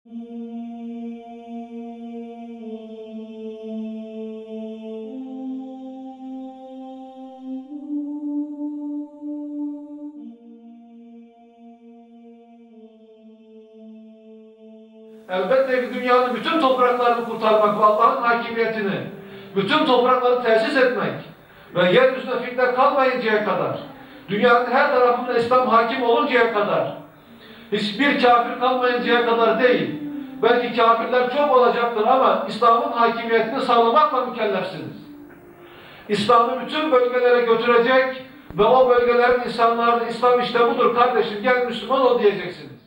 Elbette ki dünyanın bütün topraklarını kurtarmak ve Allah'ın hakimiyetini, bütün toprakları tesis etmek ve yeryüzünde fitne kalmayıncaya kadar, dünyanın her tarafında İslam hakim oluncaya kadar, hiçbir kafir kalmayıncaya kadar değil, belki kafirler çok olacaktır ama İslam'ın hakimiyetini sağlamakla mükellefsiniz. İslam'ı bütün bölgelere götürecek ve o bölgelerin insanlarına İslam işte budur kardeşim, gel Müslüman ol diyeceksiniz.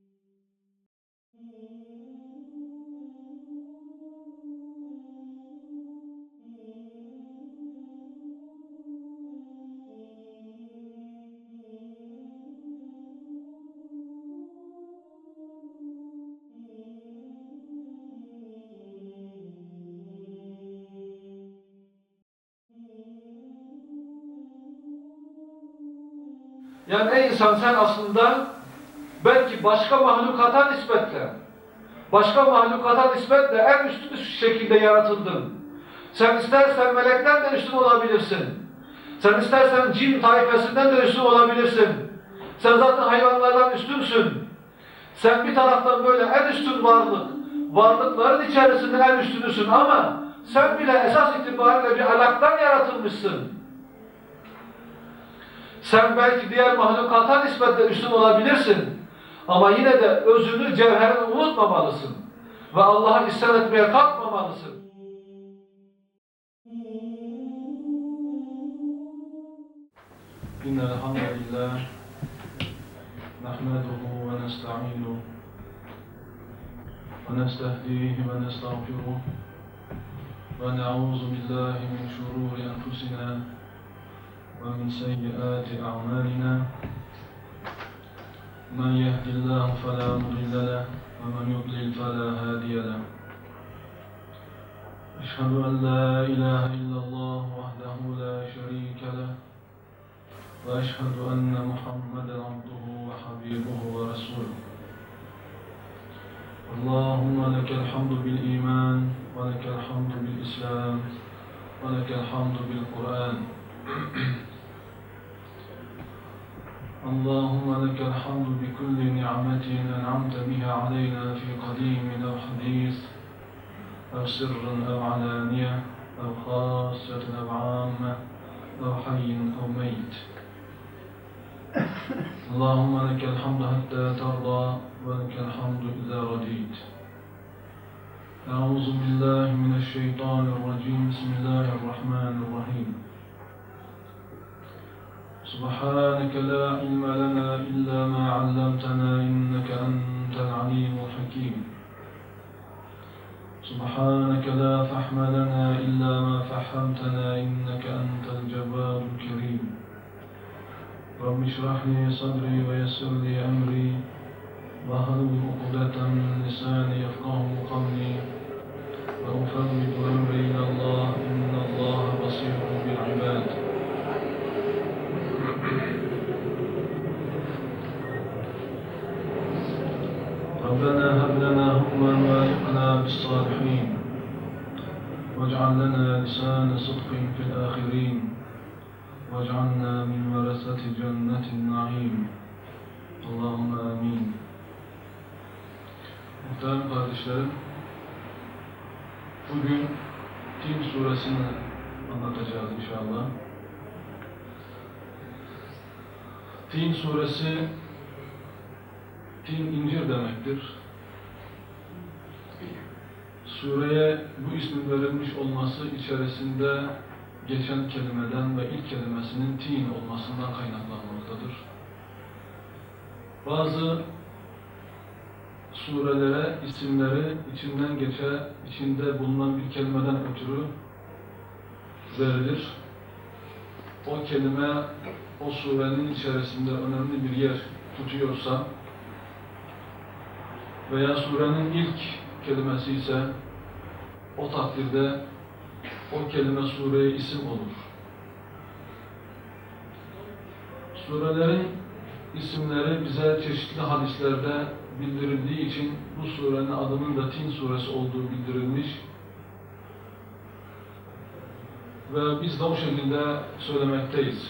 Yani ey insan, sen aslında belki başka mahlukata nispetle en üstün şekilde yaratıldın. Sen istersen melekten de üstün olabilirsin. Sen istersen cin taifesinden de üstün olabilirsin. Sen zaten hayvanlardan üstünsün. Sen bir taraftan böyle en üstün varlıkların içerisinde en üstünüsün ama sen bile esas itibariyle bir alaktan yaratılmışsın. Sen belki diğer mahlukata nispetle üstün olabilirsin. Ama yine de özünü, cevherini unutmamalısın. Ve Allah'a isyan etmeye kalkmamalısın. İnnel hamdülillah nahmeduhu ve nesta'inuhu ve nestehdihi ve nestağfiruhu ve na'uzu billahi min şururi enfusina ومن سيئات أعمالنا من يهد الله فلا مضل له ومن يضلل فلا هادي له أشهد أن لا إله إلا الله وحده لا شريك له وأشهد أن محمدا عبده وحبيبه ورسوله اللهم لك الحمد بالإيمان ولك الحمد بالإسلام ولك الحمد بالقرآن اللهم لك الحمد بكل نعمة أنعمت بها علينا في قديم أو حديث أو سر أو علانية أو خاصة أو عامة أو حي أو ميت اللهم لك الحمد حتى ترضى ولك الحمد إذا رضيت أعوذ بالله من الشيطان الرجيم بسم الله الرحمن الرحيم سبحانك لا علم لنا إلا ما علمتنا إنك أنت العليم الحكيم سبحانك لا فهم لنا إلا ما فهمتنا إنك أنت الجبار الكريم رب اشرح لي صدري ويسر لي أمري واحلل عقدة من لساني يفقهوا قولي وأفوض أمري إلى الله إن الله بصير بالعباد ربنا هب لنا حكما والحقنا بالصالحين واجعل لنا لسان صدق في الآخرين واجعلنا من ورثة جنة النعيم اللهم آمين. Muhterem kardeşlerim, bugün Tin suresini anlatacağız inşallah. Tin suresi, tin incir demektir. Sureye bu ismin verilmiş olması içerisinde geçen kelimeden ve ilk kelimesinin tin olmasından kaynaklanmaktadır. Bazı surelere isimleri içinde bulunan bir kelimeden ötürü verilir. O kelime o surenin içerisinde önemli bir yer tutuyorsa veya surenin ilk kelimesi ise o takdirde o kelime sureye isim olur. Surelerin isimleri bize çeşitli hadislerde bildirildiği için bu surenin adının da Tin suresi olduğu bildirilmiş. Ve biz de o şekilde söylemekteyiz.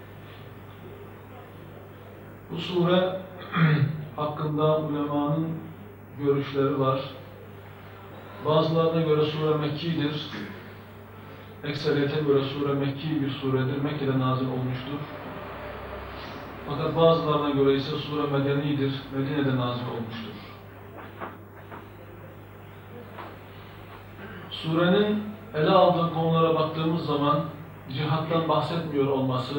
Bu sure hakkında ulemanın görüşleri var. Bazılarına göre sure Mekki'dir. Ekseriyete göre sure Mekki bir suredir. Mekke'de nazil olmuştur. Fakat bazılarına göre ise sure Medeni'dir. Medine'de nazil olmuştur. Surenin ele aldığı konulara baktığımız zaman cihattan bahsetmiyor olması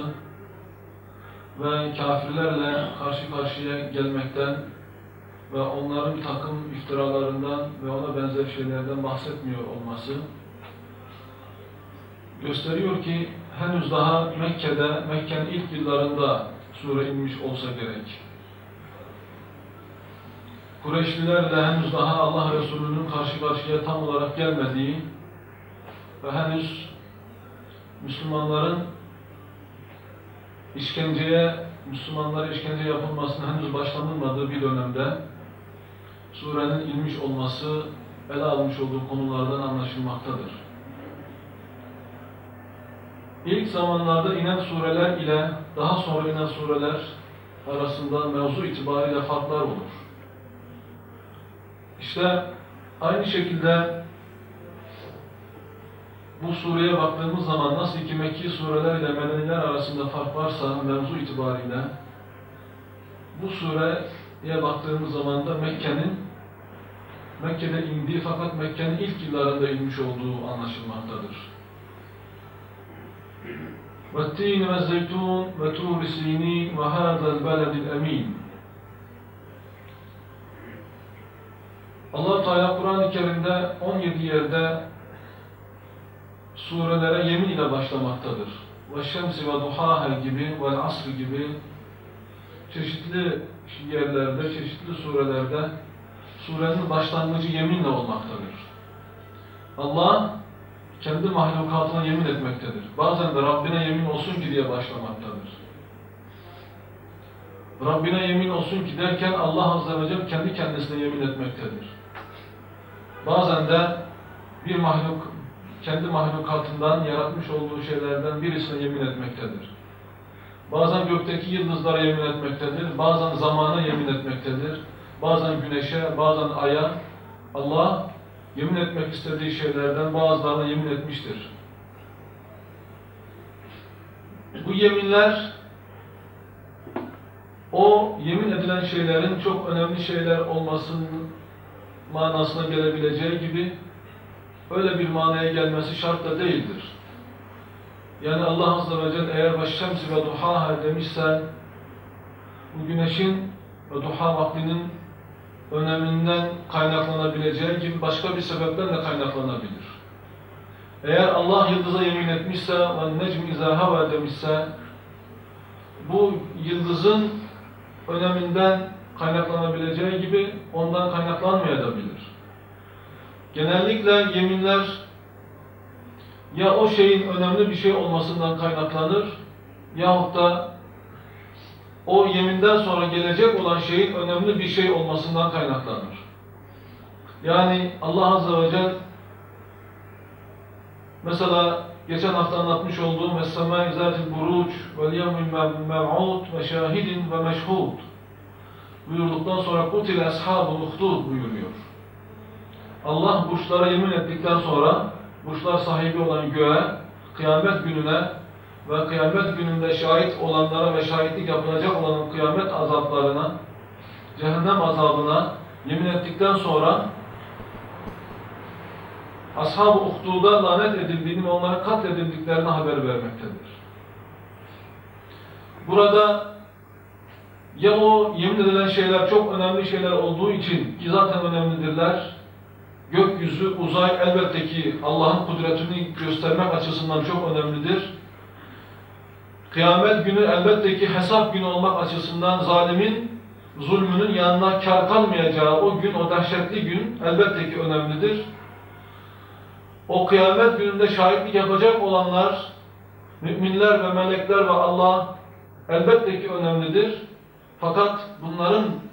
ve kafirlerle karşı karşıya gelmekten ve onların bir takım iftiralarından ve ona benzer şeylerden bahsetmiyor olması gösteriyor ki henüz daha Mekke'nin ilk yıllarında sure inmiş olsa gerek. Kureyşlilerle henüz daha Allah Resulü'nün karşı karşıya tam olarak gelmediği ve henüz Müslümanlara işkence yapılmasına henüz başlanılmadığı bir dönemde surenin inmiş olması ele almış olduğu konulardan anlaşılmaktadır. İlk zamanlarda inen sureler ile daha sonra inen sureler arasında mevzu itibariyle farklar olur. İşte aynı şekilde bu sureye baktığımız zaman nasıl ki Mekki sureler ile Medeniler arasında fark varsa mevzu itibariyle bu sureye baktığımız zaman da Mekke'de indiği fakat Mekke'nin ilk yıllarında inmiş olduğu anlaşılmaktadır. وَالتِّينِ وَالزَّيْتُونِ وَتُورِ سِينِينَ وَهَذَا الْبَلَدِ الْأَمِينَ Allah-u Teala Kur'an-ı Kerim'de 17 yerde surelere yemin ile başlamaktadır. وَالشَّمْسِ وَدُحَاهَا gibi, وَالْعَصْرِ gibi çeşitli yerlerde, çeşitli surelerde surenin başlangıcı yeminle olmaktadır. Allah kendi mahlukatına yemin etmektedir. Bazen de Rabbine yemin olsun ki diye başlamaktadır. Rabbine yemin olsun ki derken Allah Azze ve Celle kendi kendisine yemin etmektedir. Bazen de bir mahluk kendi mahlukatından yaratmış olduğu şeylerden birisine yemin etmektedir. Bazen gökteki yıldızlara yemin etmektedir, bazen zamana yemin etmektedir, bazen güneşe, bazen aya. Allah yemin etmek istediği şeylerden bazılarına yemin etmiştir. Bu yeminler o yemin edilen şeylerin çok önemli şeyler olmasının manasına gelebileceği gibi öyle bir manaya gelmesi şart da değildir. Yani Allah Azze ve Celle eğer وَالشَّمْسِ وَدُحَاهَا demişse bu güneşin ve duha vaktinin öneminden kaynaklanabileceği gibi başka bir sebepten de kaynaklanabilir. Eğer Allah yıldıza yemin etmişse وَالنَّجْمِ اِذَا هَوَى demişse bu yıldızın öneminden kaynaklanabileceği gibi ondan kaynaklanmayabilir. Genellikle yeminler ya o şeyin önemli bir şey olmasından kaynaklanır yahut da o yeminden sonra gelecek olan şeyin önemli bir şey olmasından kaynaklanır. Yani Allah Azze ve Celle mesela geçen hafta anlatmış olduğum وَالسَّمَاءِ ذَاتِ الْبُرُوجِ وَالْيَوْمِ الْمَوْعُودِ وَشَاهِدٍ وَمَشْهُودٍ buyurduktan sonra قُتِلَ أَصْحَابُ الْأُخْدُودِ buyuruyor. Allah burçlara yemin ettikten sonra burçlar sahibi olan göğe, kıyamet gününe ve kıyamet gününde şahit olanlara ve şahitlik yapılacak olan kıyamet azaplarına, cehennem azabına yemin ettikten sonra Ashab-ı Uhdud'a lanet edildiğini ve onlara katledildiklerini haber vermektedir. Burada ya o yemin edilen şeyler çok önemli şeyler olduğu için ki zaten önemlidirler, gökyüzü, uzay elbette ki Allah'ın kudretini göstermek açısından çok önemlidir. Kıyamet günü elbette ki hesap günü olmak açısından zalimin zulmünün yanına kar kalmayacağı o gün, o dehşetli gün elbette ki önemlidir. O kıyamet gününde şahitlik yapacak olanlar, müminler ve melekler ve Allah elbette ki önemlidir. Fakat bunların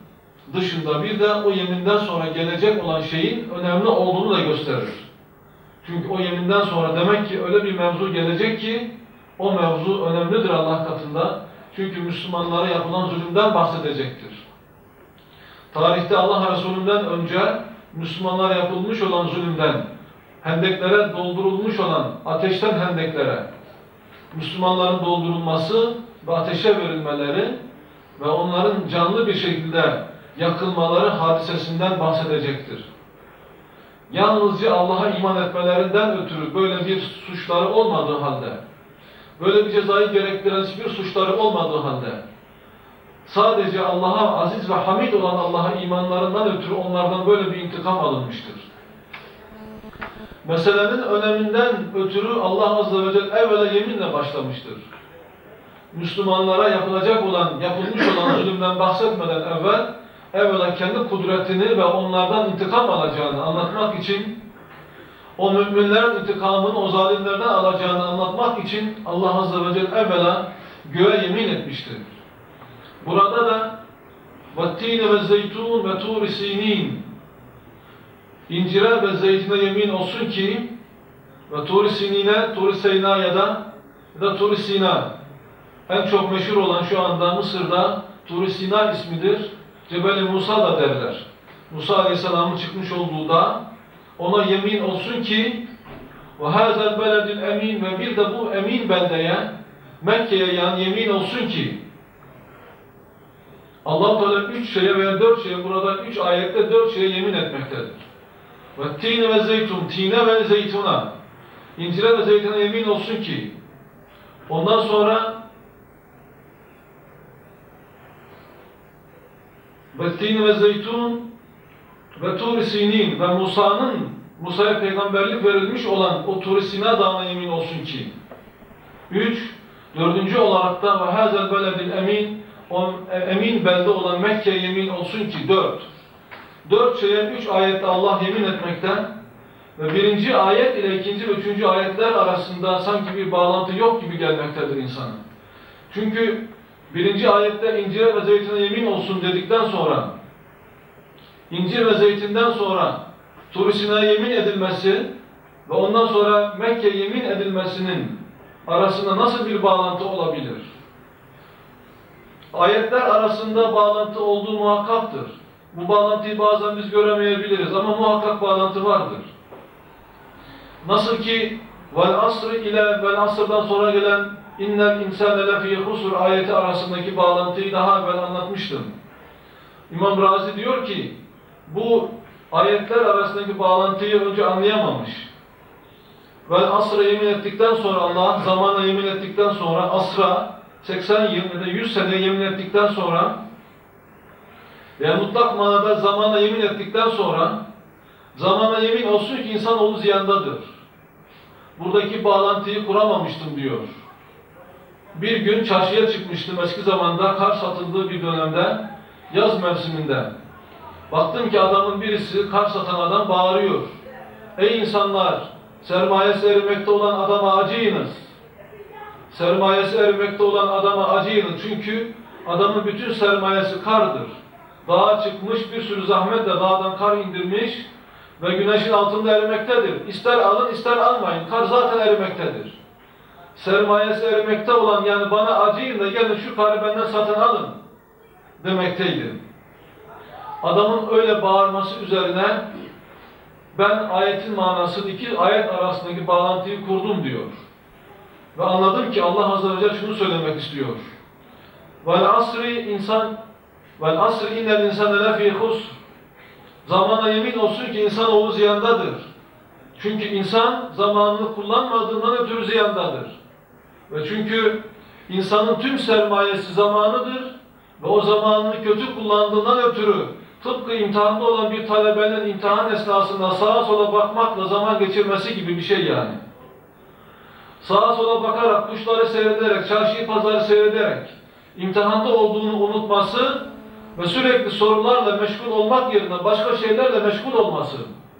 dışında bir de o yeminden sonra gelecek olan şeyin önemli olduğunu da gösterir. Çünkü o yeminden sonra demek ki öyle bir mevzu gelecek ki o mevzu önemlidir Allah katında. Çünkü Müslümanlara yapılan zulümden bahsedecektir. Tarihte Allah Resulü'nden önce Müslümanlara yapılmış olan zulümden, hendeklere doldurulmuş olan ateşten hendeklere, Müslümanların doldurulması ve ateşe verilmeleri ve onların canlı bir şekilde yakılmaları hadisesinden bahsedecektir. Yalnızca Allah'a iman etmelerinden ötürü böyle bir suçları olmadığı halde, böyle bir cezayı gerektiren hiçbir suçları olmadığı halde, sadece Allah'a aziz ve hamid olan Allah'a imanlarından ötürü onlardan böyle bir intikam alınmıştır. Meselenin öneminden ötürü Allah Azze ve Celle evvela yeminle başlamıştır. Müslümanlara yapılacak olan, yapılmış olan zulümden bahsetmeden evvela kendi kudretini ve onlardan intikam alacağını anlatmak için, o müminlerin intikamını o zalimlerden alacağını anlatmak için Allah Azze ve Celle evvela göğe yemin etmiştir. Burada da وَالتِّينَ وَالزَّيْتُونَ وَتُورِ سِينِينَ İncire ve zeytine yemin olsun ki ve Tur-i Sinine, Tur-i Seyna ya da Tur-i Sina en çok meşhur olan şu anda Mısır'da Tur-i Sina ismidir. Cebel-i Musa da derler. Musa Aleyhisselam'ın çıkmış olduğu da ona yemin olsun ki وَهَذَا الْبَلَدِ الْاَم۪ينَ ve bir de bu emin beldeye Mekke'ye yani yemin olsun ki Allah-u Teala 3 şeye veya 4 şeye burada 3 ayette 4 şeye yemin etmektedir. وَالتِّينَ وَالزَّيْتُونَ Tine ve zeytuna İncire ve zeytine yemin olsun ki ondan sonra وَالتِّينَ وَالزَّيْتُونَ ve Tur-i Sinin ve Musa'ya peygamberlik verilmiş olan o Tur-i Sina dağına yemin olsun ki 3. Dördüncü olarak da وَهَذَا الْبَلَدِ الْاَم۪ينَ o emin belde olan Mekke'ye yemin olsun ki 4. 4 şeye 3 ayette Allah yemin etmekten ve birinci ayet ile ikinci ve üçüncü ayetler arasında sanki bir bağlantı yok gibi gelmektedir insana. Çünkü birinci ayette incire ve zeytine yemin olsun dedikten sonra incir ve zeytinden sonra Tur-i Sina'ya yemin edilmesi ve ondan sonra Mekke'ye yemin edilmesinin arasında nasıl bir bağlantı olabilir? Ayetler arasında bağlantı olduğu muhakkaktır. Bu bağlantıyı bazen biz göremeyebiliriz ama muhakkak bağlantı vardır. Nasıl ki vel asr ile vel asrdan sonra gelen innel insane lefî husr ayeti arasındaki bağlantıyı daha evvel anlatmıştım. İmam Razi diyor ki bu ayetler arasındaki bağlantıyı önce anlayamamış. Vel asra yemin ettikten sonra Allah zamana yemin ettikten sonra asra 80 yıl ya da 100 sene yemin ettikten sonra veya mutlak manada zamana yemin ettikten sonra zamana yemin olsun ki insanoğlu ziyandadır. Buradaki bağlantıyı kuramamıştım diyor. Bir gün çarşıya çıkmıştım eski zamanda kar satıldığı bir dönemde yaz mevsiminde. Baktım ki adamın birisi kar satan adam bağırıyor. Ey insanlar! Sermayesi erimekte olan adama acıyınız. Sermayesi erimekte olan adama acıyınız. Çünkü adamın bütün sermayesi kardır. Dağa çıkmış bir sürü zahmetle dağdan kar indirmiş ve güneşin altında erimektedir. İster alın ister almayın. Kar zaten erimektedir. Sermayesi erimekte olan yani bana acıyın da gelin şu karı benden satın alın demekteydi. Adamın öyle bağırması üzerine ben ayetin manasını iki ayet arasındaki bağlantıyı kurdum diyor. Ve anladım ki Allah Azze ve Celle şunu söylemek istiyor. Vel asri innel insane lefî husr. Zamana yemin olsun ki insanoğlu ziyandadır. Çünkü insan zamanını kullanmadığından ötürü ziyandadır. Ve çünkü insanın tüm sermayesi zamanıdır ve o zamanını kötü kullandığından ötürü tıpkı imtihanda olan bir talebenin imtihan esnasında sağa sola bakmakla zaman geçirmesi gibi bir şey yani. Sağa sola bakarak, kuşları seyrederek, çarşıyı pazarı seyrederek imtihanda olduğunu unutması ve sürekli sorularla meşgul olmak yerine başka şeylerle meşgul olması.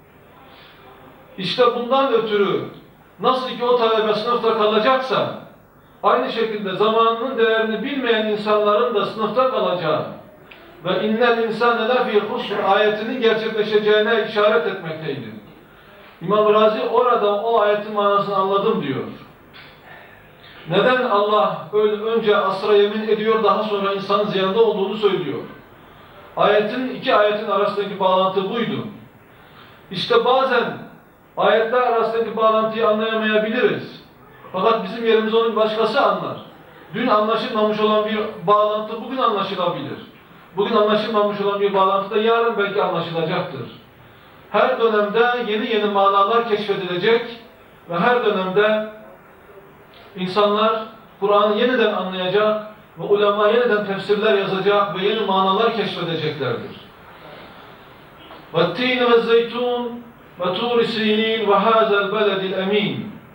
İşte bundan ötürü nasıl ki o talebe sınıfta kalacaksa aynı şekilde zamanının değerini bilmeyen insanların da sınıfta kalacağı ve innel insane lefî husr ayetinin gerçekleşeceğine işaret etmekteydi. İmam Razi orada o ayetin manasını anladım diyor. Neden Allah önce asra yemin ediyor, daha sonra insanın ziyanında olduğunu söylüyor? İki ayetin arasındaki bağlantı buydu. İşte bazen ayetler arasındaki bağlantıyı anlayamayabiliriz. Fakat bizim yerimize onu başkası anlar. Dün anlaşılmamış olan bir bağlantı bugün anlaşılabilir. Bugün anlaşılmamış olan bir bağlantı da yarın belki anlaşılacaktır. Her dönemde yeni manalar keşfedilecek ve her dönemde insanlar Kur'an'ı yeniden anlayacak ve ulema yeniden tefsirler yazacak ve yeni manalar keşfedeceklerdir. وَالتِّينِ وَالزَّيْتُونِ وَتُورِ سِينِينَ وَهَذَا الْبَلَدِ الْأَمِينَ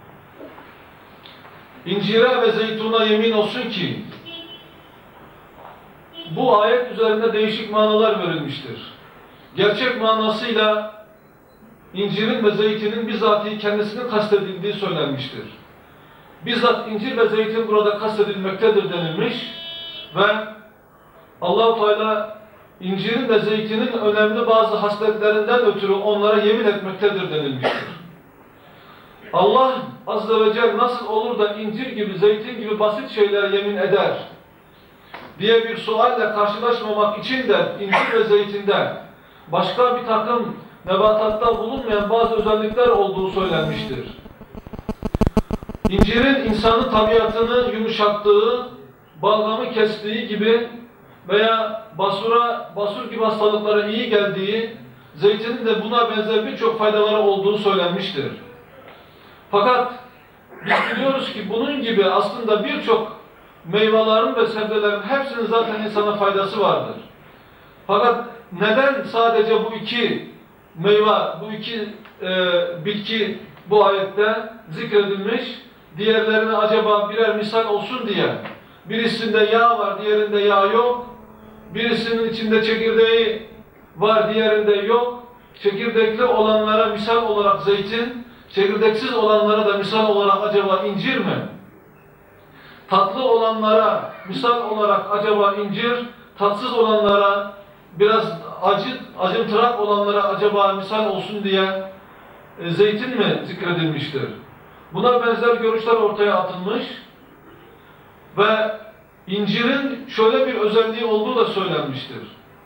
İncire ve zeytuna yemin olsun ki bu ayet üzerinde değişik manalar verilmiştir. Gerçek manasıyla incirin ve zeytinin bizatihi kendisinin kastedildiği söylenmiştir. Bizzat incir ve zeytin burada kastedilmektedir denilmiş ve Allah-u Teala incirin ve zeytinin önemli bazı hasletlerinden ötürü onlara yemin etmektedir denilmiştir. Allah Azze ve Celle nasıl olur da incir gibi, zeytin gibi basit şeylere yemin eder diye bir sualle karşılaşmamak için de incir ve zeytinde başka bir takım nebatatta bulunmayan bazı özellikler olduğu söylenmiştir. İncirin insanın tabiatını yumuşattığı, balgamı kestiği gibi veya basur gibi hastalıklara iyi geldiği, zeytinin de buna benzer birçok faydaları olduğu söylenmiştir. Fakat biz biliyoruz ki bunun gibi aslında birçok meyvelerin ve sebzelerin hepsinin zaten insana faydası vardır. Fakat neden sadece bu iki meyve, bu iki bitki bu ayette zikredilmiş, diğerlerine acaba birer misal olsun diye, birisinde yağ var, diğerinde yağ yok, birisinin içinde çekirdeği var, diğerinde yok, çekirdekli olanlara misal olarak zeytin, çekirdeksiz olanlara da misal olarak acaba incir mi? Tatlı olanlara misal olarak acaba incir, tatsız olanlara, biraz acımtırak olanlara acaba misal olsun diye zeytin mi zikredilmiştir? Buna benzer görüşler ortaya atılmış ve incirin şöyle bir özelliği olduğu da söylenmiştir.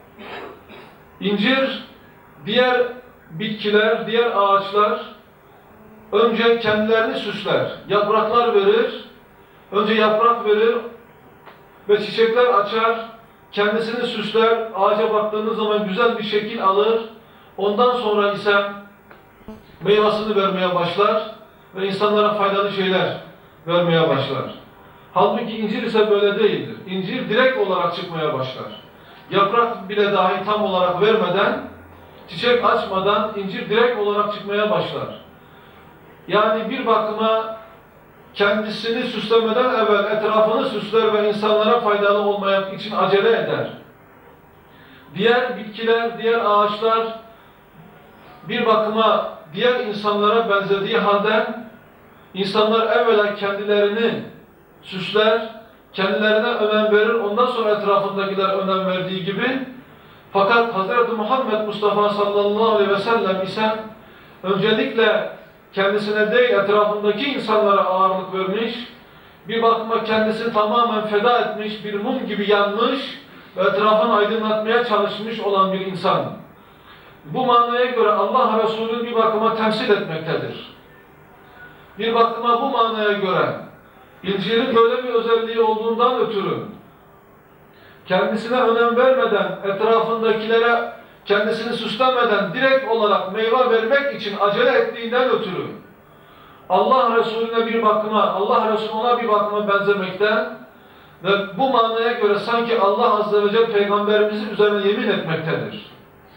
İncir, diğer bitkiler, diğer ağaçlar önce kendilerini süsler, yapraklar verir, önce yaprak verir ve çiçekler açar, kendisini süsler, ağaca baktığınız zaman güzel bir şekil alır, ondan sonra ise meyvasını vermeye başlar ve insanlara faydalı şeyler vermeye başlar. Halbuki incir ise böyle değildir. İncir direkt olarak çıkmaya başlar. Yaprak bile dahi tam olarak vermeden, çiçek açmadan incir direkt olarak çıkmaya başlar. Yani bir bakıma kendisini süslemeden evvel etrafını süsler ve insanlara faydalı olmak için acele eder. Diğer bitkiler, diğer ağaçlar bir bakıma diğer insanlara benzediği halde insanlar evvela kendilerini süsler, kendilerine önem verir, ondan sonra etrafındakiler önem verdiği gibi. Fakat Hz. Muhammed Mustafa sallallahu aleyhi ve sellem ise öncelikle kendisine değil etrafındaki insanlara ağırlık vermiş, bir bakıma kendisini tamamen feda etmiş, bir mum gibi yanmış ve etrafını aydınlatmaya çalışmış olan bir insan. Bu manaya göre Allah Resulü bir bakıma temsil etmektedir. Bir bakıma bu manaya göre incirin böyle bir özelliği olduğundan ötürü kendisine önem vermeden, etrafındakilere kendisini süslemeden direkt olarak meyve vermek için acele ettiğinden ötürü Allah Resulüne bir bakıma, Allah Resulü ona bir bakıma benzemekten ve bu manaya göre sanki Allah Azze ve Celle Peygamberimizin üzerine yemin etmektedir.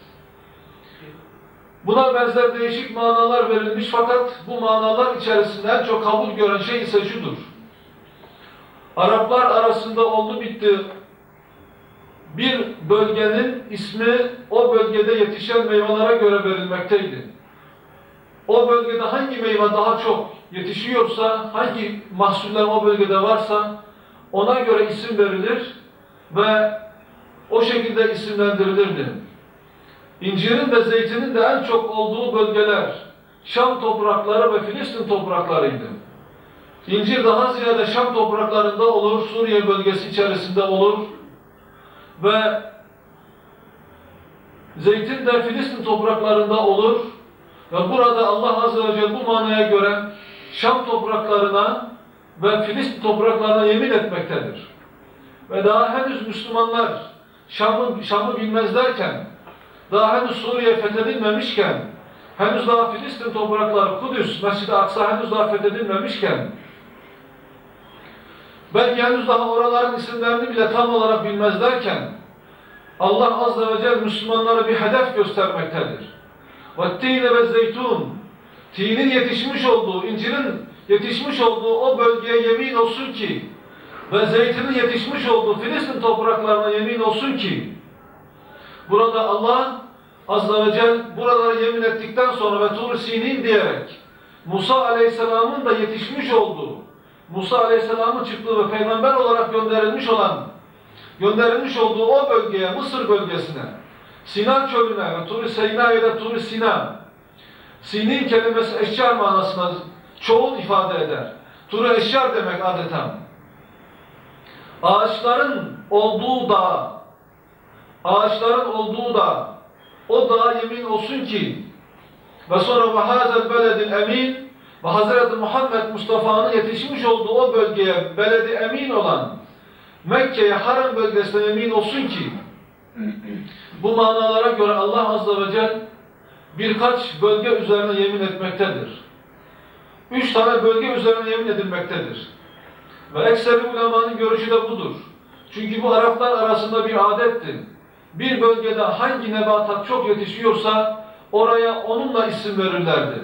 Buna benzer değişik manalar verilmiş fakat bu manalar içerisinde en çok kabul gören şey ise şudur. Araplar arasında oldu bitti bir bölgenin ismi o bölgede yetişen meyvelere göre verilmekteydi. O bölgede hangi meyve daha çok yetişiyorsa, hangi mahsuller o bölgede varsa ona göre isim verilir ve o şekilde isimlendirilirdi. İncirin ve zeytinin de en çok olduğu bölgeler Şam toprakları ve Filistin topraklarıydı. İncir daha ziyade Şam topraklarında olur, Suriye bölgesi içerisinde olur ve zeytin de Filistin topraklarında olur ve burada Allah Azze ve Celle bu manaya göre Şam topraklarına ve Filistin topraklarına yemin etmektedir. Ve daha henüz Müslümanlar Şam'ı bilmezlerken, daha henüz Suriye fethedilmemişken, henüz daha Filistin toprakları, Kudüs, Mescid-i Aksa henüz daha fethedilmemişken, belki henüz daha oraların isimlerini bile tam olarak bilmezlerken, Allah Azze ve Celle Müslümanlara bir hedef göstermektedir. وَالتِّينَ وَالزَّيْتُونَ Tinin yetişmiş olduğu, incirin yetişmiş olduğu o bölgeye yemin olsun ki ve zeytinin yetişmiş olduğu Filistin topraklarına yemin olsun ki burada Allah Azze ve Celle buralara yemin ettikten sonra ve Tur-i Sinin diyerek Musa Aleyhisselam'ın da yetişmiş olduğu, Musa Aleyhisselam'ın çıktığı ve peygamber olarak gönderilmiş olduğu o bölgeye, Mısır bölgesine, Sinan çölüne ve Tur-i Sina'ya da Tur-i Sina, Sinin kelimesi eşyar manasına çoğul ifade eder. Tur-i eşyar demek adeta. Ağaçların olduğu dağ, o dağa yemin olsun ki ve sonra ve hazel beledil emin ve Hazreti Muhammed Mustafa'nın yetişmiş olduğu o bölgeye beledi emin olan Mekke'ye, Haram bölgesine yemin olsun ki bu manalara göre Allah Azze ve Celle birkaç bölge üzerine yemin etmektedir. 3 tane bölge üzerine yemin edilmektedir. Ve ekseri ulemanın görüşü de budur. Çünkü bu Araplar arasında bir adetti. Bir bölgede hangi nebatat çok yetişiyorsa oraya onunla isim verirlerdi.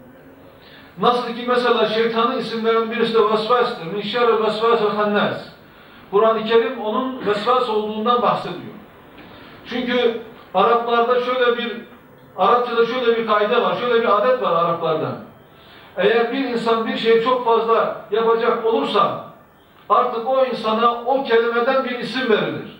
Nasıl ki mesela şeytanın isimlerinin birisi de vesvestir. Min şerril vesvesil hannas. Kur'an-ı Kerim onun vesvas olduğundan bahsediyor. Çünkü Arapçada şöyle bir kaide var, şöyle bir adet var Araplarda. Eğer bir insan bir şeyi çok fazla yapacak olursa artık o insana o kelimeden bir isim verilir.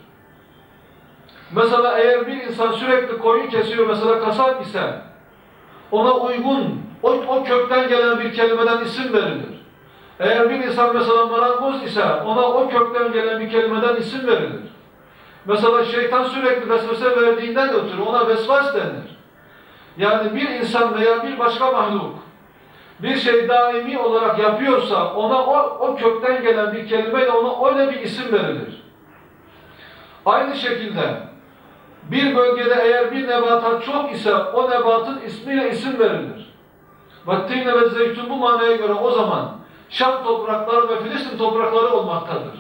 Mesela eğer bir insan sürekli koyun kesiyor, mesela kasap ise ona uygun, o kökten gelen bir kelimeden isim verilir. Eğer bir insan mesela marangoz ise ona o kökten gelen bir kelimeden isim verilir. Mesela şeytan sürekli vesvese verdiğinden ötürü ona vesvas denir. Yani bir insan veya bir başka mahluk bir şey daimi olarak yapıyorsa ona o kökten gelen bir kelimeyle ona öyle bir isim verilir. Aynı şekilde bir bölgede eğer bir nebatat çok ise o nebatın ismiyle isim verilir. وَالتِّينَ وَالزَّيْتُونَ bu manaya göre o zaman Şam toprakları ve Filistin toprakları olmaktadır.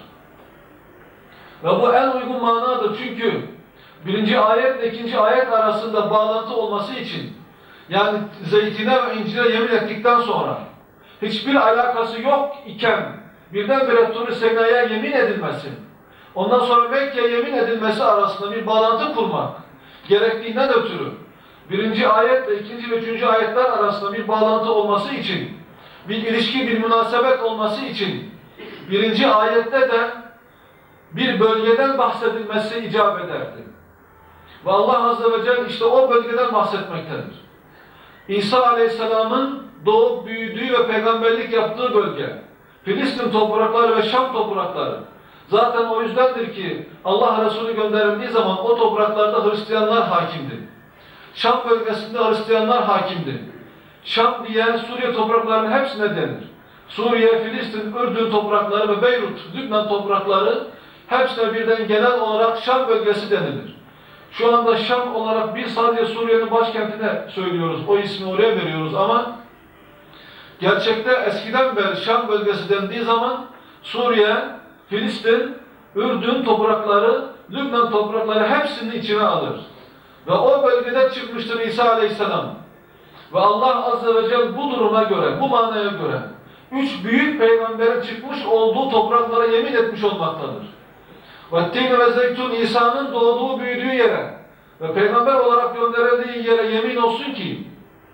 Ve bu en uygun manadır çünkü 1. ayetle 2. ayet arasında bağlantı olması için yani zeytine ve incire yemin ettikten sonra hiçbir alakası yok iken birdenbire Tur-i Sina'ya yemin edilmesi, ondan sonra Mekke'ye yemin edilmesi arasında bir bağlantı kurmak gerektiğinden ötürü 1. ayetle 2. ve 3. ayetler arasında bir bağlantı olması için, bir ilişki, bir münasebet olması için 1. ayette de bir bölgeden bahsedilmesi icap ederdi. Ve Allah Azze ve Celle işte o bölgeden bahsetmektedir. İsa Aleyhisselam'ın doğup büyüdüğü ve peygamberlik yaptığı bölge, Filistin toprakları ve Şam toprakları. Zaten o yüzdendir ki Allah Resulü gönderildiği zaman o topraklarda Hristiyanlar hakimdi. Şam bölgesinde Hristiyanlar hakimdi. Şam diye Suriye topraklarının hepsine denir. Suriye, Filistin, Ürdün toprakları ve Beyrut, Lübnan toprakları hepsine birden genel olarak Şam bölgesi denilir. Şu anda Şam olarak biz sadece Suriye'nin başkentine söylüyoruz, o ismi oraya veriyoruz ama gerçekte eskiden beri Şam bölgesi dendiği zaman Suriye, Filistin, Ürdün toprakları, Lübnan toprakları hepsini içine alır. Ve o bölgede çıkmıştır İsa Aleyhisselam. Ve Allah Azze ve Celle bu duruma göre, bu manaya göre 3 büyük peygamberin çıkmış olduğu topraklara yemin etmiş olmaktadır. وَالتِّينَ وَالزَّيْتُونَ İsa'nın doğduğu, büyüdüğü yere ve peygamber olarak gönderildiği yere yemin olsun ki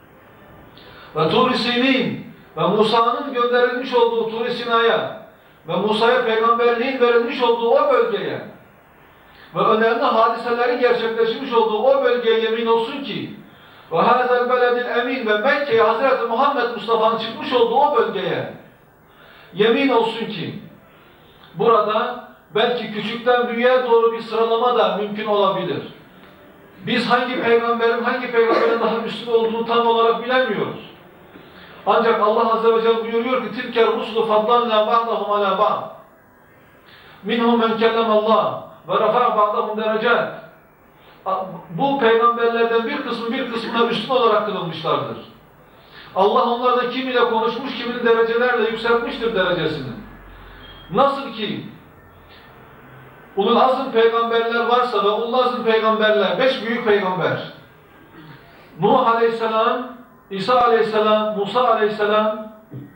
ve Tur-i Sinin ve Musa'nın gönderilmiş olduğu Tur-i Sina'ya ve Musa'ya peygamberliğin verilmiş olduğu o bölgeye ve önemli hadiselerin gerçekleşmiş olduğu o bölgeye yemin olsun ki ve hâzel beledil emin ve Mekke'ye Hazreti Muhammed Mustafa'nın çıkmış olduğu o bölgeye yemin olsun ki burada belki küçükten büyüğe doğru bir sıralama da mümkün olabilir. Biz hangi peygamberin daha üstün olduğunu tam olarak bilemiyoruz. Ancak Allah Azze ve Celle buyuruyor ki tilke rusulu fadlanna ba'dahum ala ba'd. Minhum men kellemallah ve rafa'a ba'dahum derecat. Bu peygamberlerden bir kısmına üstün olarak kılınmışlardır. Allah onlardan kimiyle konuşmuş, kiminin derecelerle yükseltmiştir derecesini. Nasıl ki ulul azm peygamberler varsa ve ulul azm peygamberler, 5 büyük peygamber, Nuh aleyhisselam, İsa aleyhisselam, Musa aleyhisselam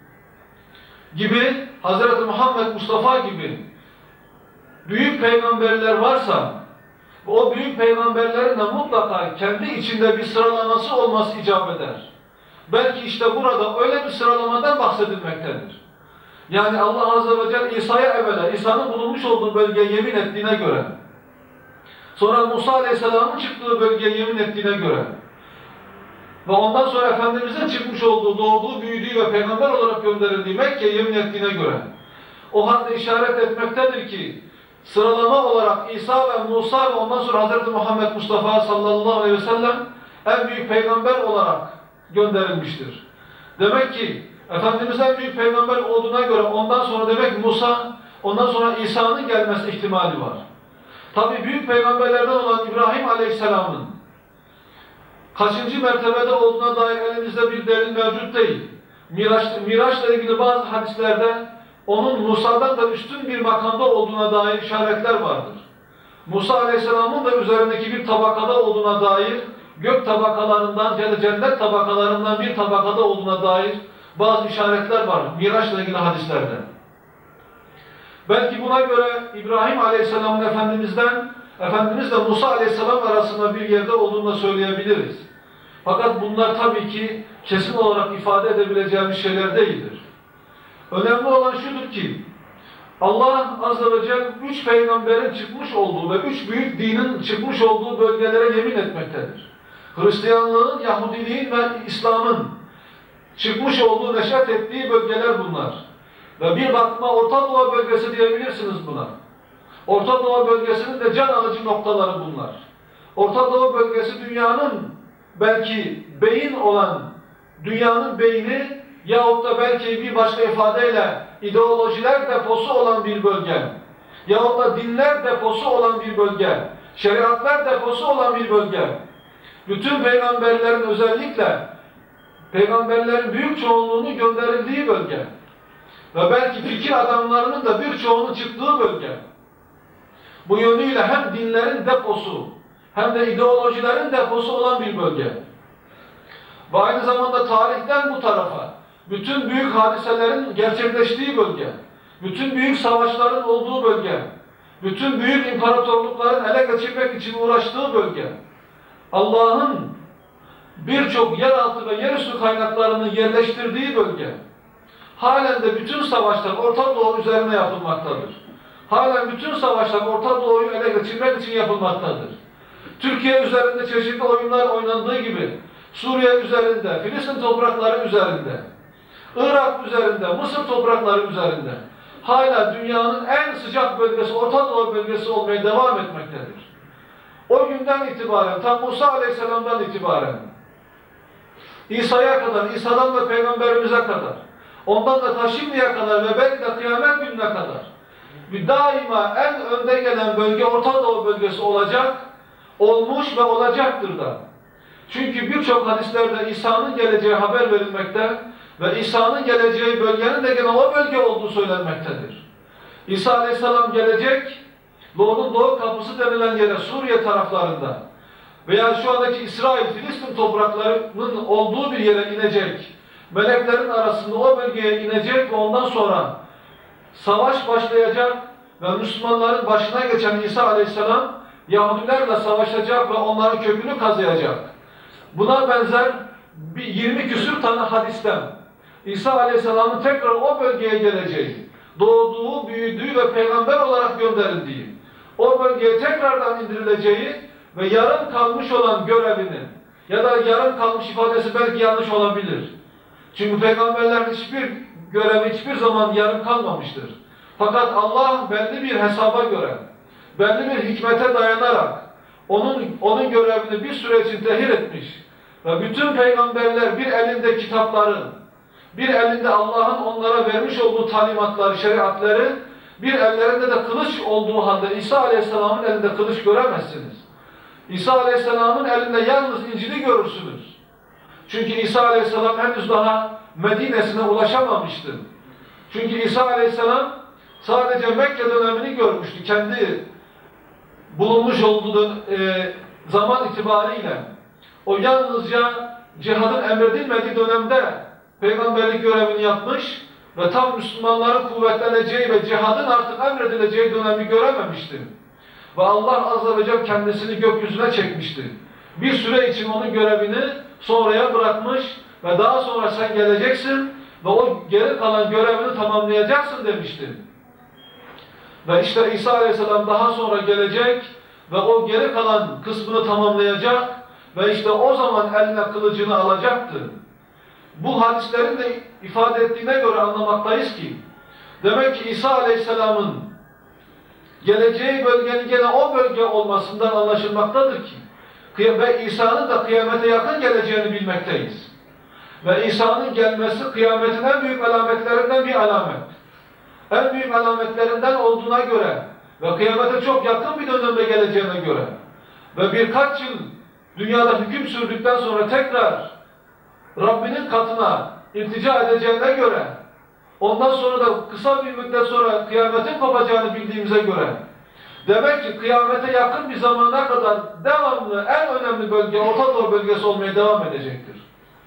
gibi, Hazreti Muhammed Mustafa gibi büyük peygamberler varsa, o büyük peygamberlerin de mutlaka kendi içinde bir sıralaması olması icap eder. Belki işte burada öyle bir sıralamadan bahsedilmektedir. Yani Allah Azze ve Celle İsa'ya evvela, İsa'nın bulunmuş olduğu bölgeye yemin ettiğine göre, sonra Musa Aleyhisselam'ın çıktığı bölgeye yemin ettiğine göre ve ondan sonra Efendimiz'in çıkmış olduğu, doğduğu, büyüdüğü ve peygamber olarak gönderildiği Mekke'ye yemin ettiğine göre o halde işaret etmektedir ki sıralama olarak İsa ve Musa ve ondan sonra Hz. Muhammed Mustafa sallallahu aleyhi ve sellem en büyük peygamber olarak gönderilmiştir. Demek ki Efendimiz en büyük peygamber olduğuna göre ondan sonra demek Musa, ondan sonra İsa'nın gelmesi ihtimali var. Tabi büyük peygamberlerden olan İbrahim Aleyhisselam'ın kaçıncı mertebede olduğuna dair elimizde bir delil mevcut değil. Miraç'la ilgili bazı hadislerde onun Musa'dan da üstün bir makamda olduğuna dair işaretler vardır. Musa Aleyhisselam'ın da üzerindeki bir tabakada olduğuna dair, gök tabakalarından, cennet tabakalarından bir tabakada olduğuna dair bazı işaretler var Miraç'la ilgili hadislerde. Belki buna göre İbrahim Aleyhisselam'ın Efendimizle Musa Aleyhisselam arasında bir yerde olduğunu da söyleyebiliriz. Fakat bunlar tabii ki kesin olarak ifade edebileceğimiz şeyler değildir. Önemli olan şudur ki Allah Azze ve Celle 3 peygamberin çıkmış olduğu ve 3 büyük dinin çıkmış olduğu bölgelere yemin etmektedir. Hristiyanlığın, Yahudiliğin ve İslam'ın çıkmış olduğu, neşet ettiği bölgeler bunlar. Ve bir bakıma Orta Doğu bölgesi diyebilirsiniz buna. Orta Doğu bölgesinin de can alıcı noktaları bunlar. Orta Doğu bölgesi dünyanın belki beyin olan, dünyanın beyni yahut da belki bir başka ifadeyle ideolojiler deposu olan bir bölge, yahut da dinler deposu olan bir bölge, şeriatlar deposu olan bir bölge. Bütün peygamberlerin özellikle peygamberlerin büyük çoğunluğunu gönderildiği bölge ve belki fikir adamlarının da birçoğunun çıktığı bölge. Bu yönüyle hem dinlerin deposu hem de ideolojilerin deposu olan bir bölge. Ve aynı zamanda tarihten bu tarafa bütün büyük hadiselerin gerçekleştiği bölge, bütün büyük savaşların olduğu bölge, bütün büyük imparatorlukların ele geçirmek için uğraştığı bölge, Allah'ın birçok yeraltı ve yerüstü kaynaklarını yerleştirdiği bölge, halen de bütün savaşlar Orta Doğu üzerine yapılmaktadır. Halen bütün savaşlar Orta Doğu'yu ele geçirmek için yapılmaktadır. Türkiye üzerinde çeşitli oyunlar oynandığı gibi, Suriye üzerinde, Filistin toprakları üzerinde, Irak üzerinde, Mısır toprakları üzerinde, hala dünyanın en sıcak bölgesi, Orta Doğu bölgesi olmaya devam etmektedir. O günden itibaren, tam Musa Aleyhisselam'dan itibaren, İsa'ya kadar, İsa'dan da Peygamberimize kadar, ondan da ta şimdiye kadar ve belki de kıyamet gününe kadar, daima en önde gelen bölge Orta Doğu bölgesi olacak, olmuş ve olacaktır da. Çünkü birçok hadislerde İsa'nın geleceği haber verilmekte ve İsa'nın geleceği bölgenin de gene o bölge olduğu söylenmektedir. İsa Aleyhisselam gelecek, Doğu'nun doğu kapısı denilen yere Suriye taraflarında veya şu andaki İsrail, Filistin topraklarının olduğu bir yere inecek. Meleklerin arasında o bölgeye inecek ve ondan sonra savaş başlayacak ve Müslümanların başına geçen İsa Aleyhisselam Yahudilerle savaşacak ve onların kökünü kazıyacak. Buna benzer 20 küsür tane hadisten İsa Aleyhisselam'ın tekrar o bölgeye geleceği, doğduğu, büyüdüğü ve peygamber olarak gönderildiği, o bölgeye tekrardan indirileceği ve yarım kalmış olan görevini ya da yarım kalmış ifadesi belki yanlış olabilir. Çünkü peygamberlerin hiçbir görevi hiçbir zaman yarım kalmamıştır. Fakat Allah belli bir hesaba göre, belli bir hikmete dayanarak onun görevini bir süre için tehir etmiş ve bütün peygamberler bir elinde kitapları, bir elinde Allah'ın onlara vermiş olduğu talimatları, şeriatları, bir ellerinde de kılıç olduğu halde İsa Aleyhisselam'ın elinde kılıç göremezsiniz. İsa Aleyhisselam'ın elinde yalnız İncil'i görürsünüz. Çünkü İsa Aleyhisselam henüz daha Medine'sine ulaşamamıştı. Çünkü İsa Aleyhisselam sadece Mekke dönemini görmüştü. Kendi bulunmuş olduğu zaman itibariyle. O yalnızca cihadın emredilmediği dönemde peygamberlik görevini yapmış ve tam Müslümanların kuvvetleneceği ve cihadın artık emredileceği dönemi görememişti. Ve Allah Azze ve Celle kendisini gökyüzüne çekmişti. Bir süre için onun görevini sonraya bırakmış ve daha sonra sen geleceksin ve o geri kalan görevini tamamlayacaksın demişti. Ve işte İsa Aleyhisselam daha sonra gelecek ve o geri kalan kısmını tamamlayacak ve işte o zaman eline kılıcını alacaktı. Bu hadislerin de ifade ettiğine göre anlamaktayız ki demek ki İsa Aleyhisselam'ın geleceği bölgenin gene o bölge olmasından anlaşılmaktadır ki ve İsa'nın da kıyamete yakın geleceğini bilmekteyiz. Ve İsa'nın gelmesi kıyametin en büyük alametlerinden bir alamet. En büyük alametlerinden olduğuna göre ve kıyamete çok yakın bir dönemde geleceğine göre ve birkaç yıl dünyada hüküm sürdükten sonra tekrar Rabbinin katına iltica edeceğine göre ondan sonra da kısa bir müddet sonra kıyametin kopacağını bildiğimize göre demek ki kıyamete yakın bir zamana kadar devamlı en önemli bölge Orta Doğu bölgesi olmaya devam edecektir.